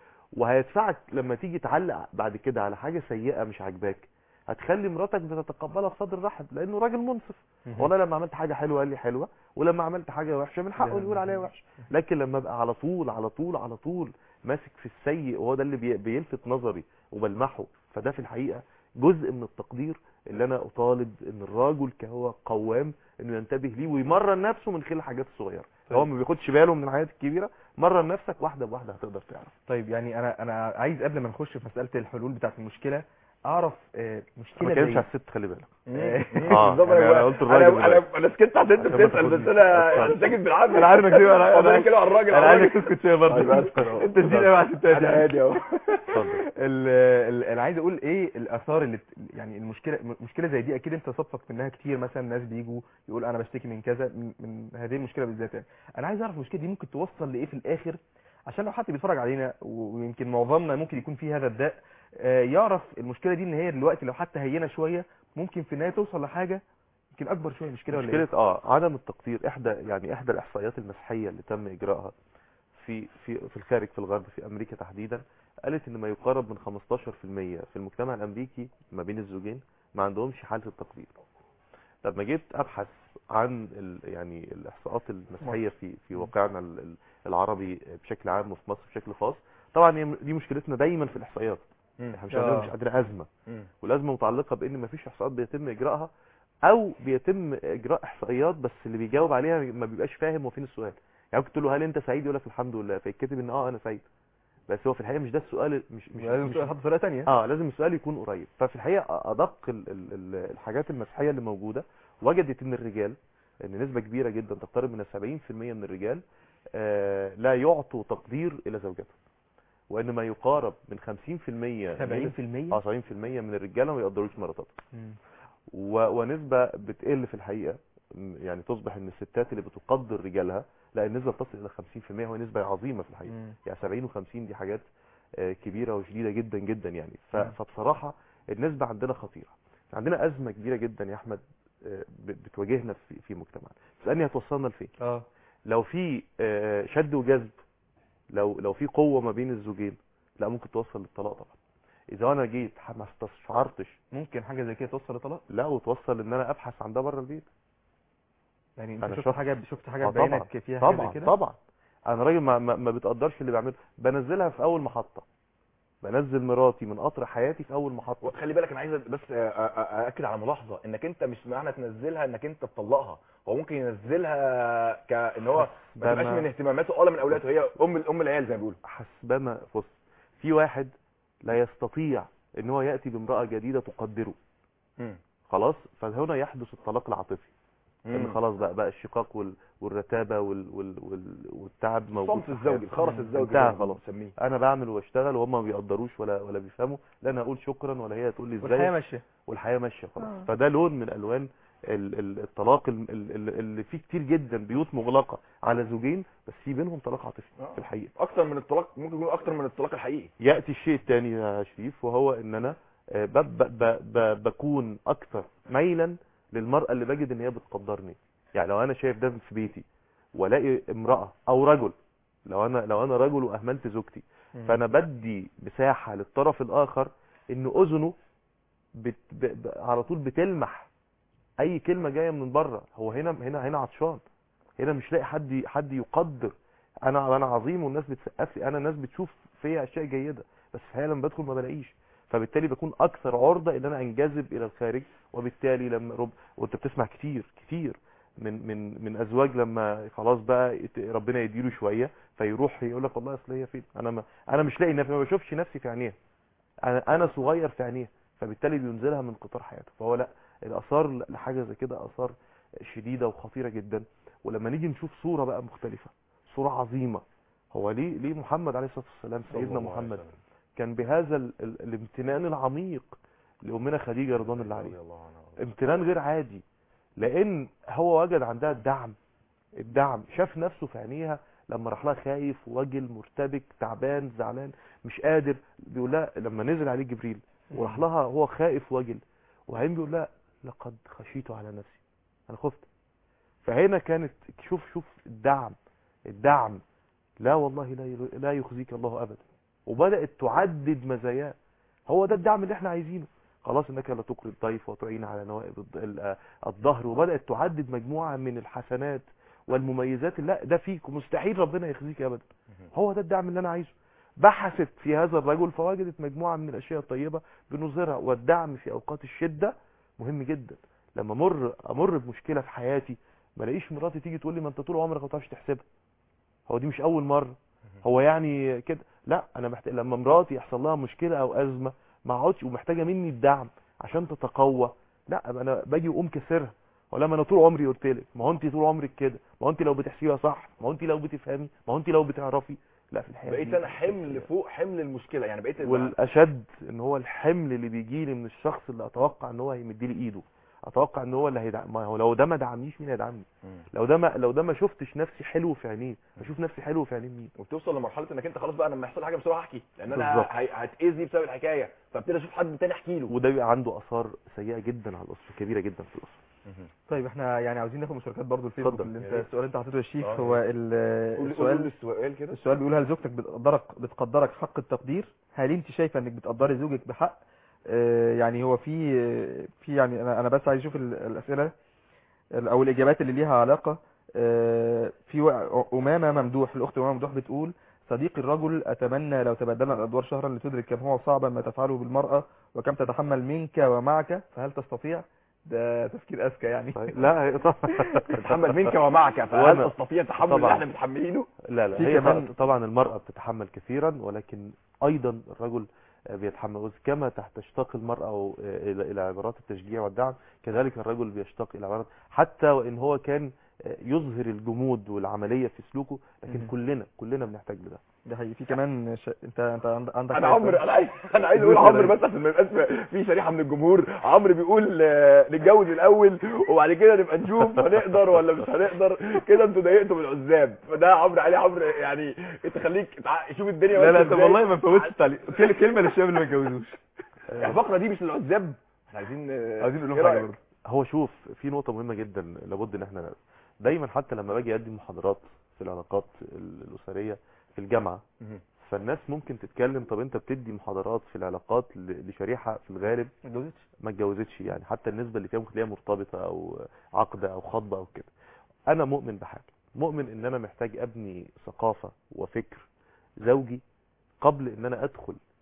N: وهيدفعك لما تيجي تعلق بعد كده على حاجه سيئه مش عاجباك، هتخلي مراتك بتتقبلها بصدر رحب لانه راجل منصف. والله لما عملت حاجه حلوه قال لي حلوه، ولما عملت حاجه وحشه من حقه يقول عليها وحشه. لكن لما ابقى على طول على طول على طول ماسك في السيء، وهو ده اللي بي- بيلفت نظري وبلمحه، فده في الحقيقه جزء من التقدير اللي انا اطالب ان الراجل كهو قوام انه ينتبه ليه ويمرن نفسه من خلال الحاجات الصغيره. هو ما بياخدش باله من الحاجات الكبيره، مرن نفسك واحده بواحده هتقدر تعرف.
A: طيب يعني انا انا عايز قبل ما نخش في مساله الحلول بتاعه المشكله اعرف آه، مشكله
N: ما
A: زي
N: كانش على الست، خلي بالك.
A: آه،
N: اه يعني انا قلت الراجل
B: انا انا انا سكت عشان انت
N: عشان ما
B: بتسال، بس
N: تاخدنيش.
B: انا
N: اتفضل.
B: انا ساكت بالعافيه.
A: انا عارف انك كده، انا
B: انا كده على الراجل
A: انا
B: على
A: عايزك
B: الراجل.
A: تسكت شويه برضه.
B: أيوة، أسكت أهو.
A: انت تديني قوي عشان تهدي.
B: انا هادي اهو.
N: اتفضل.
A: ال- ال- انا عايز اقول ايه الاثار اللي بت- يعني المشكله مشكله زي دي اكيد انت صدفك منها كتير. مثلا ناس بيجوا يقول انا بشتكي من كذا، من, من هذه المشكله بالذات. يعني انا عايز اعرف المشكله دي ممكن توصل لايه في الاخر، عشان لو حد بيتفرج علينا ويمكن معظمنا ممكن يكون فيه هذا الداء، آه، يعرف المشكله دي ان هي دلوقتي لو حتى هينه شويه ممكن في النهايه توصل لحاجه يمكن اكبر شويه. مشكله ولا
N: مشكله
A: ايه؟
N: اه عدم التقدير. احدى يعني احدى الاحصائيات المسيحيه اللي تم اجراءها في في في الخارج، في الغرب، في امريكا تحديدا، قالت ان ما يقارب من خمستاشر في المية في المجتمع الامريكي ما بين الزوجين ما عندهمش حاله التقدير. لما جيت ابحث عن ال يعني الاحصاءات المسيحيه في في واقعنا ال- ال- العربي بشكل عام وفي مصر بشكل خاص، طبعا هي دي مشكلتنا دايما في الاحصائيات. احنا مش عندنا مش عندنا ازمه، والازمه متعلقه بان ما فيش احصاءات بيتم اجراءها، او بيتم اجراء احصائيات بس اللي بيجاوب عليها ما بيبقاش فاهم هو فين السؤال. يعني ممكن تقول له هل انت سعيد، يقول لك الحمد لله، فيتكتب ان اه انا سعيد، بس هو في الحقيقه مش ده السؤال. مش مش
A: لازم
N: مش
A: تحط طريقه ثانيه.
N: اه لازم السؤال يكون قريب. ففي الحقيقه ادق ال ال ال الحاجات المسيحيه اللي موجوده وجدت ان الرجال، ان نسبه كبيره جدا تقترب من سبعين في المية من الرجال آه لا يعطوا تقدير الى زوجاتهم، وان ما يقارب من خمسين في المية
A: سبعين في المية
N: اه سبعين في المية من الرجاله ما يقدروش مراتاتهم. و- ونسبه بتقل في الحقيقه، يعني تصبح ان الستات اللي بتقدر رجالها لا النسبه بتصل الى خمسين في المية، وهي نسبه عظيمه في الحقيقه.
A: مم.
N: يعني سبعين وخمسين دي حاجات آه، كبيره وشديده جدا جدا يعني. ف-
A: مم.
N: فبصراحه النسبه عندنا خطيره. عندنا ازمه كبيره جدا يا احمد آه، ب- بتواجهنا في في مجتمعنا. تسالني هتوصلنا لفين؟
A: اه
N: لو في آه، شد وجذب، لو لو في قوه ما بين الزوجين، لا ممكن توصل للطلاق طبعا. اذا انا جيت ما استشعرتش
A: ممكن حاجه زي كده توصل لطلاق.
N: لا، وتوصل ان انا ابحث عن ده بره البيت.
A: يعني انت
N: أنا
A: شفت
N: شخص-
A: حاجه شفت حاجه
N: آه
A: بعينك
N: طبعا
A: فيها حاجه
N: طبعا
A: زي كده؟
N: طبعا. انا راجل ما, ما, ما بتقدرش اللي بعمله، بنزلها في اول محطه بنزل مراتي من قطر حياتي في اول محطه.
B: خلي بالك انا عايز بس ااكد على ملاحظه انك انت مش معنى تنزلها انك انت تطلقها، هو ممكن ينزلها كان هو ما تبقاش من اهتماماته ولا من اولوياته، هي ام ام العيال زي ما بيقولوا.
N: حسبما بص، في واحد لا يستطيع ان هو ياتي بامراه جديده تقدره.
B: امم
N: خلاص، فهنا يحدث الطلاق العاطفي. ان خلاص بقى بقى الشقاق وال... والرتابه وال... وال... وال... والتعب موجود.
B: الصمت الزوجي، الخرس الزوجي
N: خلاص بنسميه. انا بعمل واشتغل وهم ما بيقدروش ولا ولا بيفهموا، لا انا اقول شكرا ولا هي تقول لي ازاي،
A: والحياه ماشيه
N: والحياه ماشيه خلاص.
A: آه.
N: فده لون من الوان ال... ال... الطلاق ال... ال... اللي فيه كتير جدا بيوت مغلقه على زوجين بس في بينهم طلاق عاطفي. آه. في الحقيقه
B: اكتر من الطلاق، ممكن يكون اكتر من الطلاق الحقيقي.
N: ياتي الشيء الثاني يا شريف، وهو ان انا ب... ب... ب... ب... بكون اكثر ميلا للمراه اللي بجد ان هي بتقدرني. يعني لو انا شايف ده في بيتي والاقي امراه او رجل، لو انا لو انا رجل واهملت زوجتي، فانا بدي مساحه للطرف الاخر ان اذنه بت... ب... ب... على طول بتلمح اي كلمه جايه من بره. هو هنا هنا هنا عطشان، هنا مش لاقي حد حد يقدر. انا انا عظيم والناس بتسقف لي، انا الناس بتشوف فيا اشياء جيده، بس فعلا لما بدخل ما بلاقيش، فبالتالي بكون اكثر عرضه ان انا انجذب الى الخارج. وبالتالي لما رب وانت بتسمع كتير كتير من من من ازواج لما خلاص بقى ربنا يديله شويه فيروح يقول لك والله اصل هي فين، انا ما انا مش لاقي نفسي، ما بشوفش نفسي في عينيها، انا انا صغير في عينيها، فبالتالي بينزلها من قطار حياته. فهو لا، الاثار لحاجه زي كده اثار شديده وخطيره جدا. ولما نيجي نشوف صوره بقى مختلفه، صوره عظيمه، هو ليه ليه محمد عليه الصلاه والسلام سيدنا محمد كان بهذا ال ال الامتنان العميق لامنا خديجه رضوان الله عليها، امتنان غير عادي، لان هو وجد عندها الدعم الدعم شاف نفسه في عينيها لما راح لها خايف وجل مرتبك تعبان زعلان مش قادر، بيقول لها لما نزل عليه جبريل وراح لها هو خائف وجل، وبعدين بيقول لها لقد خشيت على نفسي، انا خفت. فهنا كانت شوف شوف الدعم الدعم لا والله لا لا يخزيك الله ابدا، وبدات تعدد مزاياه. هو ده الدعم اللي احنا عايزينه. خلاص انك لا تقري الضيف وتعين على نوائب الظهر، وبدات تعدد مجموعه من الحسنات والمميزات. لا ده فيك ومستحيل ربنا يخزيك ابدا. هو ده الدعم اللي انا عايزه. بحثت في هذا الرجل فوجدت مجموعه من الاشياء الطيبه بنظهرها. والدعم في اوقات الشده مهم جدا. لما امر امر بمشكله في حياتي ما الاقيش مراتي تيجي تقول لي ما انت طول عمرك ما بتعرفش تحسبها، هو دي مش اول مره، هو يعني كده. لا انا محتاج لما مراتي يحصل لها مشكله او ازمه ما اقعدش ومحتاجه مني الدعم عشان تتقوى، لا انا باجي واقوم كسرها، ولا ما انا طول عمري قلت لك، ما هو انت طول عمرك كده، ما هو انت لو بتحسبيها صح، ما هو انت لو بتفهمي، ما هو انت لو بتعرفي. لا في الحقيقه
B: بقيت انا حمل فوق حمل المشكله، يعني بقيت
N: والاشد ان هو الحمل اللي بيجي لي من الشخص اللي اتوقع ان هو هيمد لي ايده، اتوقع ان هو اللي هيدعم. ما هو لو ده ما دعمنيش مين هيدعمني؟ لو ده ما لو ده ما شفتش نفسي حلو في عينيه، بشوف نفسي حلو في عينين مين؟
B: وبتوصل لمرحله انك انت خلاص بقى لما يحصل حاجه بسرعه احكي، لان انا هتاذي بسبب الحكايه، فابتدي اشوف حد تاني احكي له،
N: وده بيبقى عنده اثار سيئه جدا على الاسره، كبيره جدا في الاسره.
A: طيب احنا يعني عاوزين ناخد مشاركات برضو الفيسبوك اللي انت السؤال اللي انت حطيته يا شيخ.
B: آه
A: هو السؤال
B: السؤال كده
A: السؤال بيقول هل زوجتك بتقدرك بتقدرك حق التقدير؟ هل انت شايفه انك بتقدري زوجك بحق؟ اه يعني هو في في يعني انا انا بس عايز اشوف الاسئله او الاجابات اللي ليها علاقه. اه في امامه ممدوح، الاخت امامه ممدوح بتقول صديقي الرجل اتمنى لو تبادلنا الادوار شهرا لتدرك كم هو صعبا ما تفعله بالمراه وكم تتحمل منك ومعك، فهل تستطيع؟ ده تفكير اذكى يعني.
N: لا طبعا
B: تتحمل منك ومعك، فهل تستطيع تحمل اللي احنا متحملينه؟
N: لا لا هي كمان طبعا المرأة بتتحمل كثيرا، ولكن ايضا الرجل بيتحمل. كما تشتاق المرأة الى الى عبارات التشجيع والدعم، كذلك الرجل بيشتاق الى عبارات، حتى وان هو كان يظهر الجمود والعمليه في سلوكه، لكن م. كلنا كلنا بنحتاج لده.
A: ده حقيقي. في كمان ش... انت انت عندك
B: انا عمرو انا عايز انا عايز اقول عمرو بس عشان ما يبقاش في شريحه من الجمهور. عمرو بيقول نتجوز الاول وبعد كده نبقى نشوف هنقدر ولا مش هنقدر، كده انتوا ضايقتوا من العزاب. فده عمرو عليه عمرو يعني تخليك شوف الدنيا.
A: لا لا طب والله ما نفوتش تعليق كلمه للشباب اللي ما اتجوزوش.
B: الفقره دي مش للعزاب، احنا عايزين
A: عايزين نقول لهم حاجه برضه.
N: هو شوف في نقطه مهمه جدا لابد ان احنا دايما، حتى لما باجي اقدم محاضرات في العلاقات الاسريه في الجامعه، فالناس ممكن تتكلم طب انت بتدي محاضرات في العلاقات لشريحه في الغالب
A: ما اتجوزتش
N: ما اتجوزتش يعني، حتى النسبه اللي فيها ممكن تلاقيها مرتبطه او عقده او خطبه او كده. انا مؤمن بحاجه، مؤمن ان انا محتاج ابني ثقافه وفكر زوجي قبل ان انا ادخل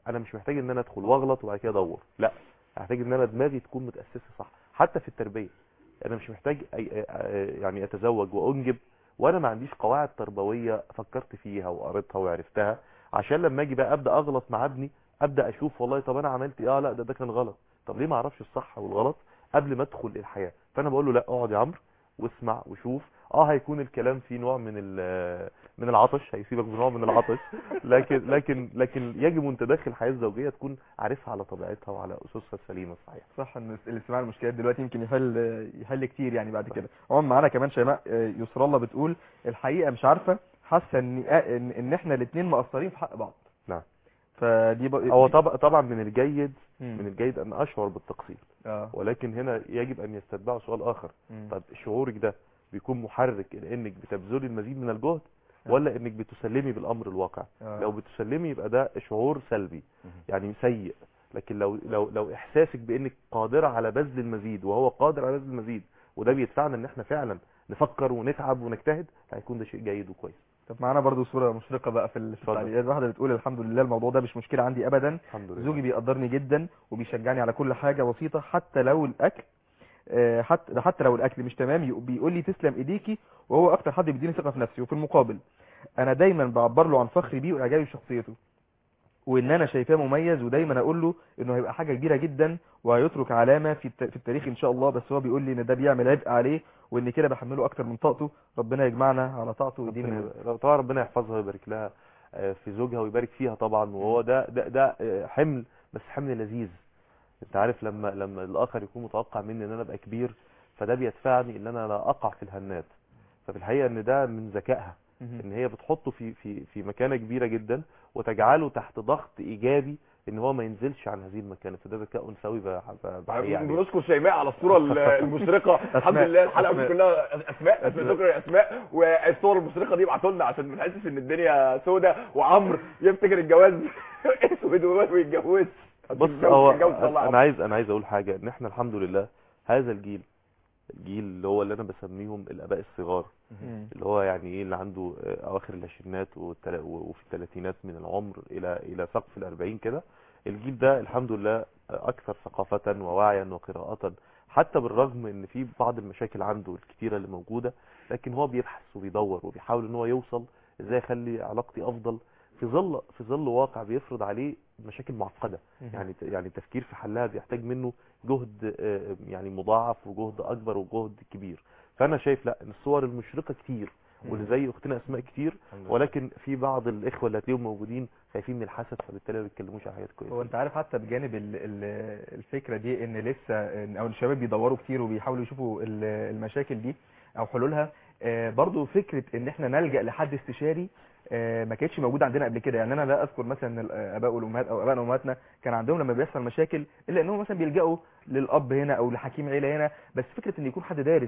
N: انا مش محتاج ان انا ادخل واغلط وبعد كده ادور، لا محتاج ان انا دماغي تكون متاسسه صح. حتى في التربيه انا مش محتاج أي يعني اتزوج وانجب وانا ما عنديش قواعد تربويه فكرت فيها وقريتها وعرفتها، عشان لما اجي بقى ابدا اغلط مع ابني ابدا اشوف والله طب انا عملت اه لا ده ده كان غلط، طب ليه ما اعرفش الصح والغلط قبل ما ادخل الحياه. فانا بقول له لا اقعد يا عمرو واسمع وشوف. اه هيكون الكلام فيه نوع من من العطش، هيسيبك بنوع من العطش، لكن لكن لكن يجب وانت داخل الحياه الزوجيه تكون عارفها على طبيعتها وعلى اسسها السليمه الصحيحه.
A: صح ان الاستماع للمشكلات دلوقتي يمكن يحل يحل كتير يعني بعد كده. عموما معانا كمان شيماء يسرى الله بتقول الحقيقه مش عارفه، حاسه ان ان, إن احنا الاثنين مقصرين في حق بعض.
N: نعم.
A: فدي ب...
N: هو طبعا طبعا من الجيد مم. من الجيد ان اشعر بالتقصير،
A: آه.
N: ولكن هنا يجب ان يستتبعه سؤال اخر. مم. طب شعورك ده بيكون محرك لانك بتبذلي المزيد من الجهد ولا انك بتسلمي بالامر الواقع؟
A: آه.
N: لو بتسلمي يبقى ده شعور سلبي يعني سيء، لكن لو لو لو احساسك بانك قادره على بذل المزيد وهو قادر على بذل المزيد وده بيدفعنا ان احنا فعلا نفكر ونتعب ونجتهد، هيكون ده شيء جيد وكويس.
A: طب معانا برضو صوره مشرقه بقى في التعليقات، واحده بتقول الحمد لله الموضوع ده مش مشكله عندي ابدا، زوجي بيقدرني جدا وبيشجعني على كل حاجه بسيطه حتى لو الاكل حتى حتى لو الاكل مش تمام بيقول لي تسلم ايديكي، وهو اكتر حد بيديني ثقه في نفسي. وفي المقابل انا دايما بعبر له عن فخري بيه واعجابي بشخصيته وان انا شايفاه مميز، ودايما اقول له انه هيبقى حاجه كبيره جدا وهيترك علامه في في التاريخ ان شاء الله، بس هو بيقول لي ان ده بيعمل عبء عليه وان كده بحمله اكتر من طاقته. ربنا يجمعنا على طاعته ويدينا
N: طبعا ربنا يحفظها ويبارك لها في زوجها ويبارك فيها طبعا. وهو ده ده ده حمل، بس حمل لذيذ. انت عارف لما لما الاخر يكون متوقع مني ان انا ابقى كبير، فده بيدفعني ان انا لا اقع في الهنات. ففي الحقيقه ان ده من ذكائها ان هي بتحطه في في في مكانه كبيره جدا وتجعله تحت ضغط ايجابي ان هو ما ينزلش عن هذه المكانه. فده ذكاء انثوي
B: بحقيقه. بنشكر شيماء على الصوره المشرقه. الحمد لله الحلقه كلها اسماء اسماء شكرا يا اسماء. والصور المشرقه دي ابعتوا لنا عشان ما نحسش ان الدنيا سودة وعمرو يفتكر الجواز اسود ويتجوز.
N: بص هو انا عايز انا عايز اقول حاجه، ان احنا الحمد لله هذا الجيل الجيل اللي هو اللي انا بسميهم الاباء الصغار، اللي هو يعني ايه اللي عنده اواخر العشرينات وفي الثلاثينات من العمر الى الى سقف الاربعين كده. الجيل ده الحمد لله اكثر ثقافه ووعيا وقراءه، حتى بالرغم ان في بعض المشاكل عنده الكتيره اللي موجوده، لكن هو بيبحث وبيدور وبيحاول ان هو يوصل ازاي اخلي علاقتي افضل في ظل في ظل واقع بيفرض عليه مشاكل معقده. يعني يعني التفكير في حلها بيحتاج منه جهد يعني مضاعف وجهد اكبر وجهد كبير. فانا شايف لا ان الصور المشرقه كتير واللي زي اختنا اسماء كتير، ولكن في بعض الاخوه اللي هتلاقيهم موجودين خايفين من الحسد فبالتالي ما بيتكلموش على حاجات كويسه.
A: هو انت عارف حتى بجانب الفكره دي ان لسه او الشباب بيدوروا كتير وبيحاولوا يشوفوا المشاكل دي او حلولها، برضو فكره ان احنا نلجا لحد استشاري ما كانتش موجوده عندنا قبل كده. يعني انا لا اذكر مثلا ان الاباء والامهات او ابائنا وامهاتنا كان عندهم لما بيحصل مشاكل الا انهم مثلا بيلجأوا للاب هنا او لحكيم عيله هنا، بس فكره ان يكون حد دارس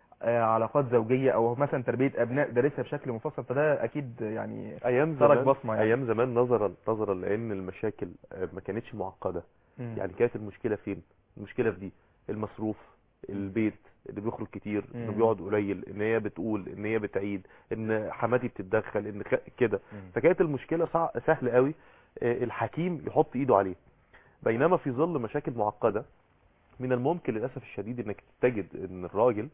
A: علاقات زوجيه او مثلا تربيه ابناء دارسها بشكل مفصل، فده اكيد يعني
N: ايام زمان بصمه يعني. ايام زمان نظرا نظرا لان المشاكل ما كانتش معقده. م. يعني كانت المشكله فين؟ المشكله في دي المصروف، البيت اللي بيخرج كتير، انه بيقعد قليل، ان هي بتقول، ان هي بتعيد، ان حماتي بتتدخل، ان كده. فكانت المشكله صع... سهل قوي الحكيم يحط ايده عليه. بينما في ظل مشاكل معقده من الممكن للاسف الشديد انك تجد ان الراجل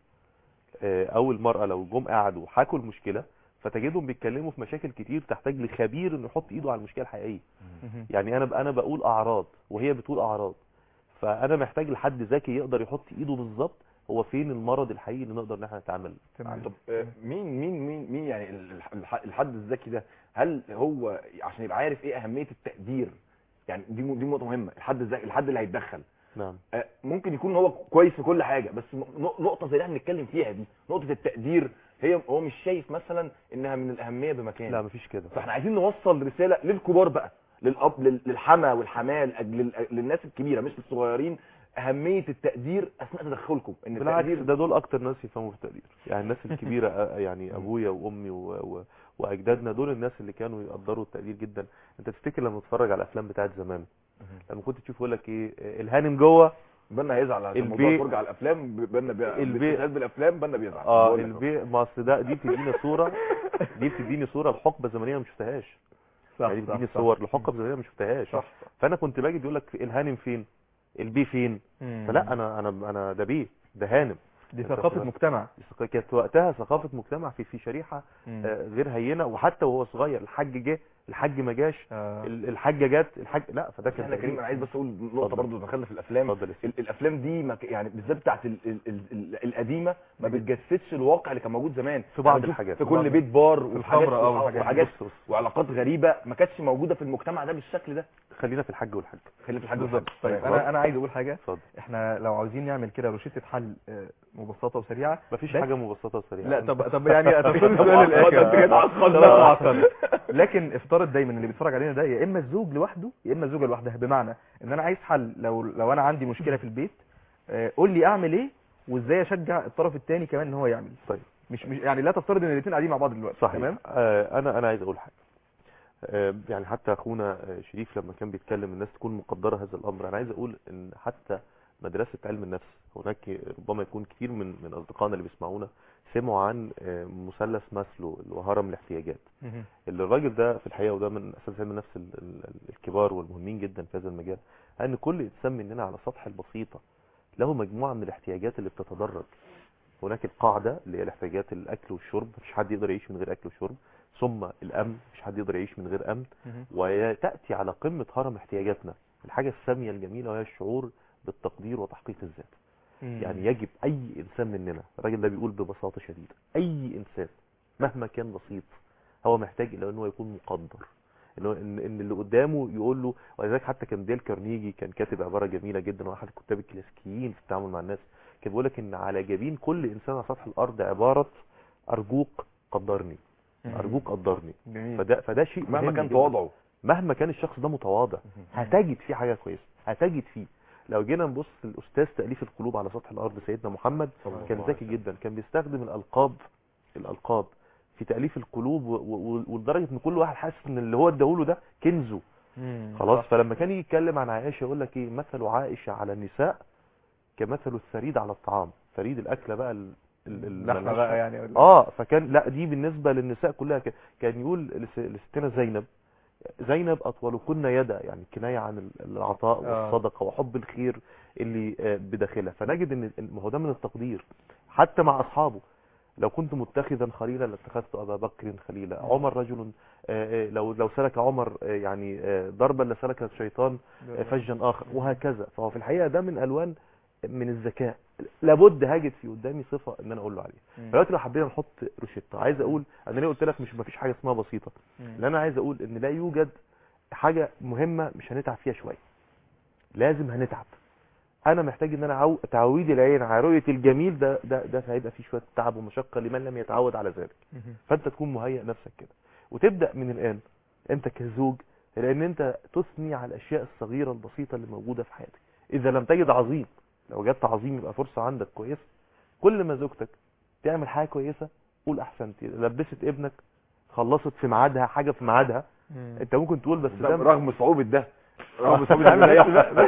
N: او المراه لو جم قعدوا وحكوا المشكله فتجدهم بيتكلموا في مشاكل كتير تحتاج لخبير انه يحط ايده على المشكله الحقيقيه. يعني انا انا بقول اعراض وهي بتقول اعراض، فانا محتاج لحد ذكي يقدر يحط ايده بالظبط هو فين المرض الحقيقي اللي نقدر ان احنا نتعامل.
B: طب مين مين مين مين يعني الحد الذكي ده؟ هل هو عشان يبقى عارف ايه اهميه التقدير؟ يعني دي دي نقطه مهمه. الحد الذكي الحد اللي هيتدخل
N: نعم
B: ممكن يكون هو كويس في كل حاجه، بس نقطه زي اللي احنا بنتكلم فيها دي نقطه التقدير هي هو مش شايف مثلا انها من الاهميه بمكان.
N: لا مفيش كده.
B: فاحنا عايزين نوصل رساله للكبار بقى، للاب للحما والحماه، للناس الكبيره مش للصغيرين، اهميه التقدير اثناء تدخلكم.
N: ان بالعكس ده دول اكتر ناس يفهموا في التقدير. يعني الناس الكبيره يعني ابويا وامي و... و... واجدادنا دول الناس اللي كانوا يقدروا التقدير جدا. انت تفتكر لما تتفرج على الافلام بتاعت زمان لما كنت تشوف يقول لك ايه الهانم جوه
B: بنا هيزعل على موضوع الفرجه على الافلام، بنا بيستهزئ بالافلام بنا بيزعل.
N: اه البي ما اصل ده دي بتديني صوره دي بتديني صوره الحقبه الزمنيه ما شفتهاش. يعني بتديني صور لحقب زمنيه ما شفتهاش. فانا كنت باجي بيقول لك الهانم فين البي فين مم. فلا انا انا انا ده بيه ده هانم.
A: دي ثقافه مجتمع،
N: كانت وقتها ثقافه مجتمع في في شريحه آه غير هينه. وحتى وهو صغير الحاج جه الحاج ما جاش آه. الحاجه جت الحاج لا. فده كان
B: احنا كريم انا عايز بس اقول نقطه برضه دخلنا في الافلام. الافلام دي مك... يعني بالذات بتاعت ال... ال... ال... القديمه ما بتجسدش الواقع اللي كان موجود زمان
N: في بعض الحاجات،
B: في كل بيت بار وحاجات وحاجات وعلاقات غريبه ما كانتش موجوده في المجتمع ده بالشكل ده.
N: خلينا في الحاج والحاج
B: خلينا في الحاج والحاج.
A: طيب انا انا عايز اقول حاجه فضل. احنا لو عاوزين نعمل كده روشته حل مبسطه وسريعه
N: مفيش حاجه مبسطه وسريعه.
A: لا طب طب يعني تفصيل السؤال الاخر لكن افترض دايما اللي بيتفرج علينا ده يا اما الزوج لوحده يا اما الزوجه لوحدها. بمعنى ان انا عايز حل لو لو انا عندي مشكله في البيت قول لي اعمل ايه وازاي اشجع الطرف الثاني كمان ان هو يعمل.
N: طيب
A: مش مش يعني لا تفترض ان الاثنين قاعدين مع بعض دلوقتي.
N: صحيح. تمام. آه انا انا عايز اقول حاجه آه يعني حتى اخونا شريف لما كان بيتكلم الناس تكون مقدره هذا الامر. انا عايز اقول ان حتى مدرسه علم النفس هناك ربما يكون كتير من من اصدقائنا اللي بيسمعونا سمعوا عن مثلث ماسلو اللي هو هرم الاحتياجات. اللي الراجل ده في الحقيقه وده من اساس علم النفس الكبار والمهمين جدا في هذا المجال ان كل انسان مننا على سطح البسيطه له مجموعه من الاحتياجات اللي بتتدرج. هناك القاعده اللي هي الاحتياجات الاكل والشرب، مفيش حد يقدر يعيش من غير اكل وشرب. ثم الامن، مفيش حد يقدر يعيش من غير امن. وتاتي على قمه هرم احتياجاتنا الحاجه الساميه الجميله وهي الشعور بالتقدير وتحقيق الذات. يعني يجب اي انسان مننا، الراجل ده بيقول ببساطه شديده اي انسان مهما كان بسيط هو محتاج الى انه يكون مقدر، انه ان ان اللي قدامه يقول له. ولذلك حتى كان ديل كارنيجي كان كاتب عباره جميله جدا واحد الكتاب الكلاسيكيين في التعامل مع الناس. كان بيقول لك ان على جبين كل انسان على سطح الارض عباره ارجوك قدرني ارجوك قدرني. فده فده شيء
B: مهما كان تواضعه،
N: مهما كان الشخص ده متواضع هتجد فيه حاجه كويسه، هتجد فيه. لو جينا نبص للاستاذ تاليف القلوب على سطح الارض سيدنا محمد كان ذكي جدا، كان بيستخدم الالقاب الالقاب في تاليف القلوب ولدرجه ان كل واحد حاسس ان اللي هو اداهوله ده كنزه خلاص. فلما كان يجي يتكلم عن عائشه يقول لك ايه مثل عائشه على النساء كمثل الثريد على الطعام. ثريد الاكله بقى
A: اللحمه بقى يعني
N: اه فكان لا دي بالنسبه للنساء كلها كان يقول لستنا زينب زينب اطولكن يدا، يعني كنايه عن العطاء والصدقه وحب الخير اللي بداخلها. فنجد ان ما هو ده من التقدير حتى مع اصحابه. لو كنت متخذا خليلا لاتخذت ابا بكر خليلا. عمر رجل لو لو سلك عمر يعني ضربا لسلك الشيطان فجا اخر وهكذا. فهو في الحقيقه ده من الوان من الذكاء لابد هاجد في قدامي صفه ان انا اقول له عليها. دلوقتي لو حبينا نحط روشته عايز اقول انا ليه قلت لك مش مفيش حاجه اسمها بسيطه، لان انا عايز اقول ان لا يوجد حاجه مهمه مش هنتعب فيها شويه، لازم هنتعب. انا محتاج ان انا عو... تعويد العين على رؤيه الجميل ده ده ده هيبقى فيه شويه تعب ومشقه لمن لم يتعود على ذلك. فانت تكون مهيئ نفسك كده وتبدا من الان انت كزوج، لان انت تثني على الاشياء الصغيره البسيطه اللي موجوده في حياتك. اذا لم تجد عظيم، لو جدت عظيم يبقى فرصه عندك كويسه. كل ما زوجتك تعمل حاجه كويسه قول احسنت. لبست ابنك خلصت في ميعادها حاجه في ميعادها، انت ممكن تقول بس ده
B: رغم صعوبه ده رغم صعوبه
N: ده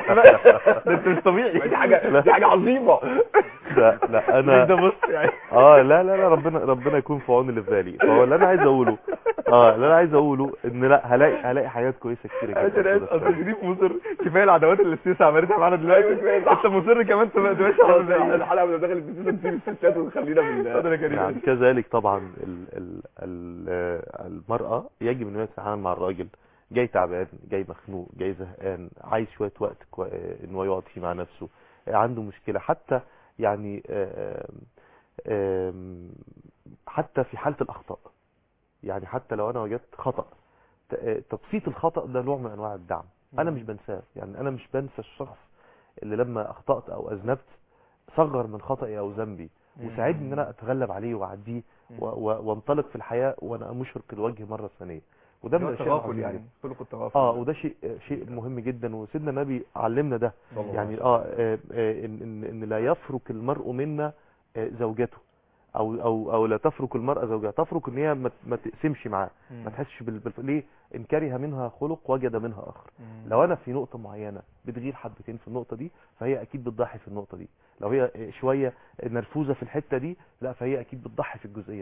B: انت مش طبيعي، دي حاجه دي حاجه عظيمه.
N: لا لا انا
B: ده بص يعني
N: اه لا لا لا ربنا ربنا يكون في عون اللي في بالي. فهو اللي انا عايز اقوله اه اللي انا عايز اقوله ان لا هلاقي هلاقي حاجات كويسه كتير
A: جدا. انت اصل شريف مصر كفايه العداوات اللي السياسه عملتها معانا دلوقتي، انت مصر كمان تبقى ماشي على
B: زي الحلقه اللي داخل السياسه نسيب الستات ونخلينا بال
N: يعني كذلك طبعا ال ال ال المراه يجب ان هي تتعامل مع الراجل جاي تعبان جاي مخنوق جاي زهقان عايز شويه وقت كو... ان هو يقعد فيه مع نفسه، عنده مشكله حتى يعني آم آم حتى في حاله الاخطاء. يعني حتى لو انا وجدت خطا تبسيط الخطا ده نوع من انواع الدعم. انا مش بنساه، يعني انا مش بنسى الشخص اللي لما اخطات او اذنبت صغر من خطأي او ذنبي وساعدني ان انا اتغلب عليه واعديه وانطلق في الحياه وانا مشرق الوجه مره ثانيه. وده من
A: التغافل يعني خلق التغافل
N: اه وده شيء شيء مهم جدا وسيدنا النبي علمنا ده. يعني اه, آه, آه ان, إن, إن لا يفرق المرء منا آه زوجته او او او لا تفرق المرأة زوجها. تفرق ان هي ما تقسمش معاه، ما تحسش بال... ليه ان كره منها خلق وجد منها اخر. مم. لو انا في نقطة معينة بتغير حبتين في النقطة دي فهي اكيد بتضحي في النقطة دي. لو هي شوية نرفوزة في الحتة دي لا فهي اكيد بتضحي في الجزئية دي.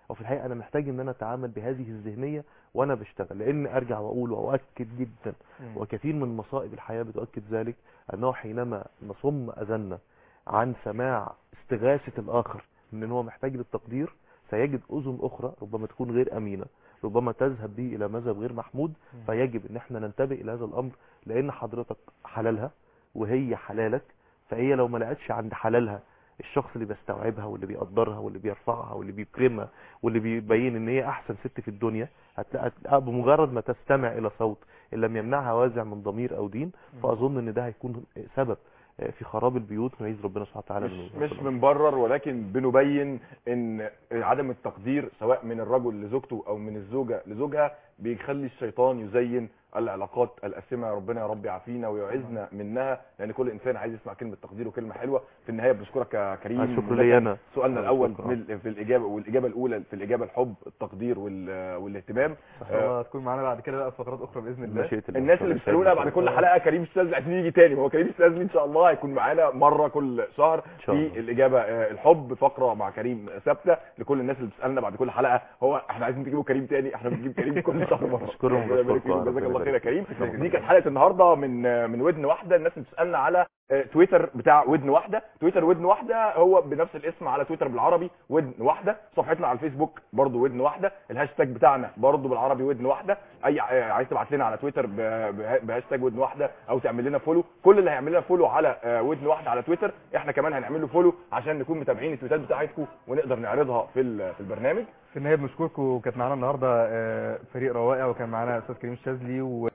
N: وفي الحقيقه انا محتاج ان انا اتعامل بهذه الذهنيه وانا بشتغل، لان ارجع واقول واؤكد جدا وكثير من مصائب الحياه بتؤكد ذلك، انه حينما نصم اذاننا عن سماع استغاثه الاخر من ان هو محتاج للتقدير، سيجد اذن اخرى ربما تكون غير امينه، ربما تذهب به الى مذهب غير محمود. فيجب ان احنا ننتبه الى هذا الامر، لان حضرتك حلالها وهي حلالك، فهي لو ما لقتش عند حلالها الشخص اللي بيستوعبها واللي بيقدرها واللي بيرفعها واللي بيكرمها واللي بيبين ان هي احسن ست في الدنيا، هتلاقي بمجرد ما تستمع الى صوت ان لم يمنعها وازع من ضمير او دين، فاظن ان ده هيكون سبب في خراب البيوت ونعيذ ربنا سبحانه وتعالى
B: مش, مش بنبرر، ولكن بنبين ان عدم التقدير سواء من الرجل لزوجته او من الزوجه لزوجها بيخلي الشيطان يزين العلاقات القاسمه. ربنا يا رب يعافينا ويعزنا منها، لان كل انسان عايز يسمع كلمه تقدير وكلمه حلوه. في النهايه بنشكرك يا كريم.
N: شكرا لي انا.
B: سؤالنا الاول في الاجابه والاجابه الاولى في الاجابه الحب، التقدير والاهتمام.
A: آه تكون معانا بعد كده بقى فقرات اخرى باذن الله.
B: الناس اللي بيسالونا بعد كل حلقه كريم الشاذلي عايزين يجي تاني، هو كريم الشاذلي ان شاء الله هيكون معانا مره كل شهر في الاجابه الحب، فقره مع كريم ثابته. لكل الناس اللي بتسالنا بعد كل حلقه هو احنا عايزين تجيبوا كريم تاني، احنا بنجيب كريم كل شهر مره.
N: شكرا
B: جزاك الله خير يا كريم. دي كانت حلقه النهارده من من ودن واحده. الناس اللي بتسالنا على تويتر بتاع ودن واحده، تويتر ودن واحده هو بنفس الاسم على تويتر بالعربي ودن واحده، صفحتنا على الفيسبوك برضو ودن واحده، الهاشتاج بتاعنا برضو بالعربي ودن واحده. اي عايز تبعت لنا على تويتر بهاشتاج ودن واحده او تعمل لنا فولو، كل اللي هيعمل لنا فولو على ودن واحده على تويتر احنا كمان هنعمل له فولو عشان نكون متابعين التويتات بتاعتكم ونقدر نعرضها في في البرنامج.
A: في النهايه بنشكركم، كانت معانا النهارده فريق روائع وكان معانا استاذ كريم الشاذلي و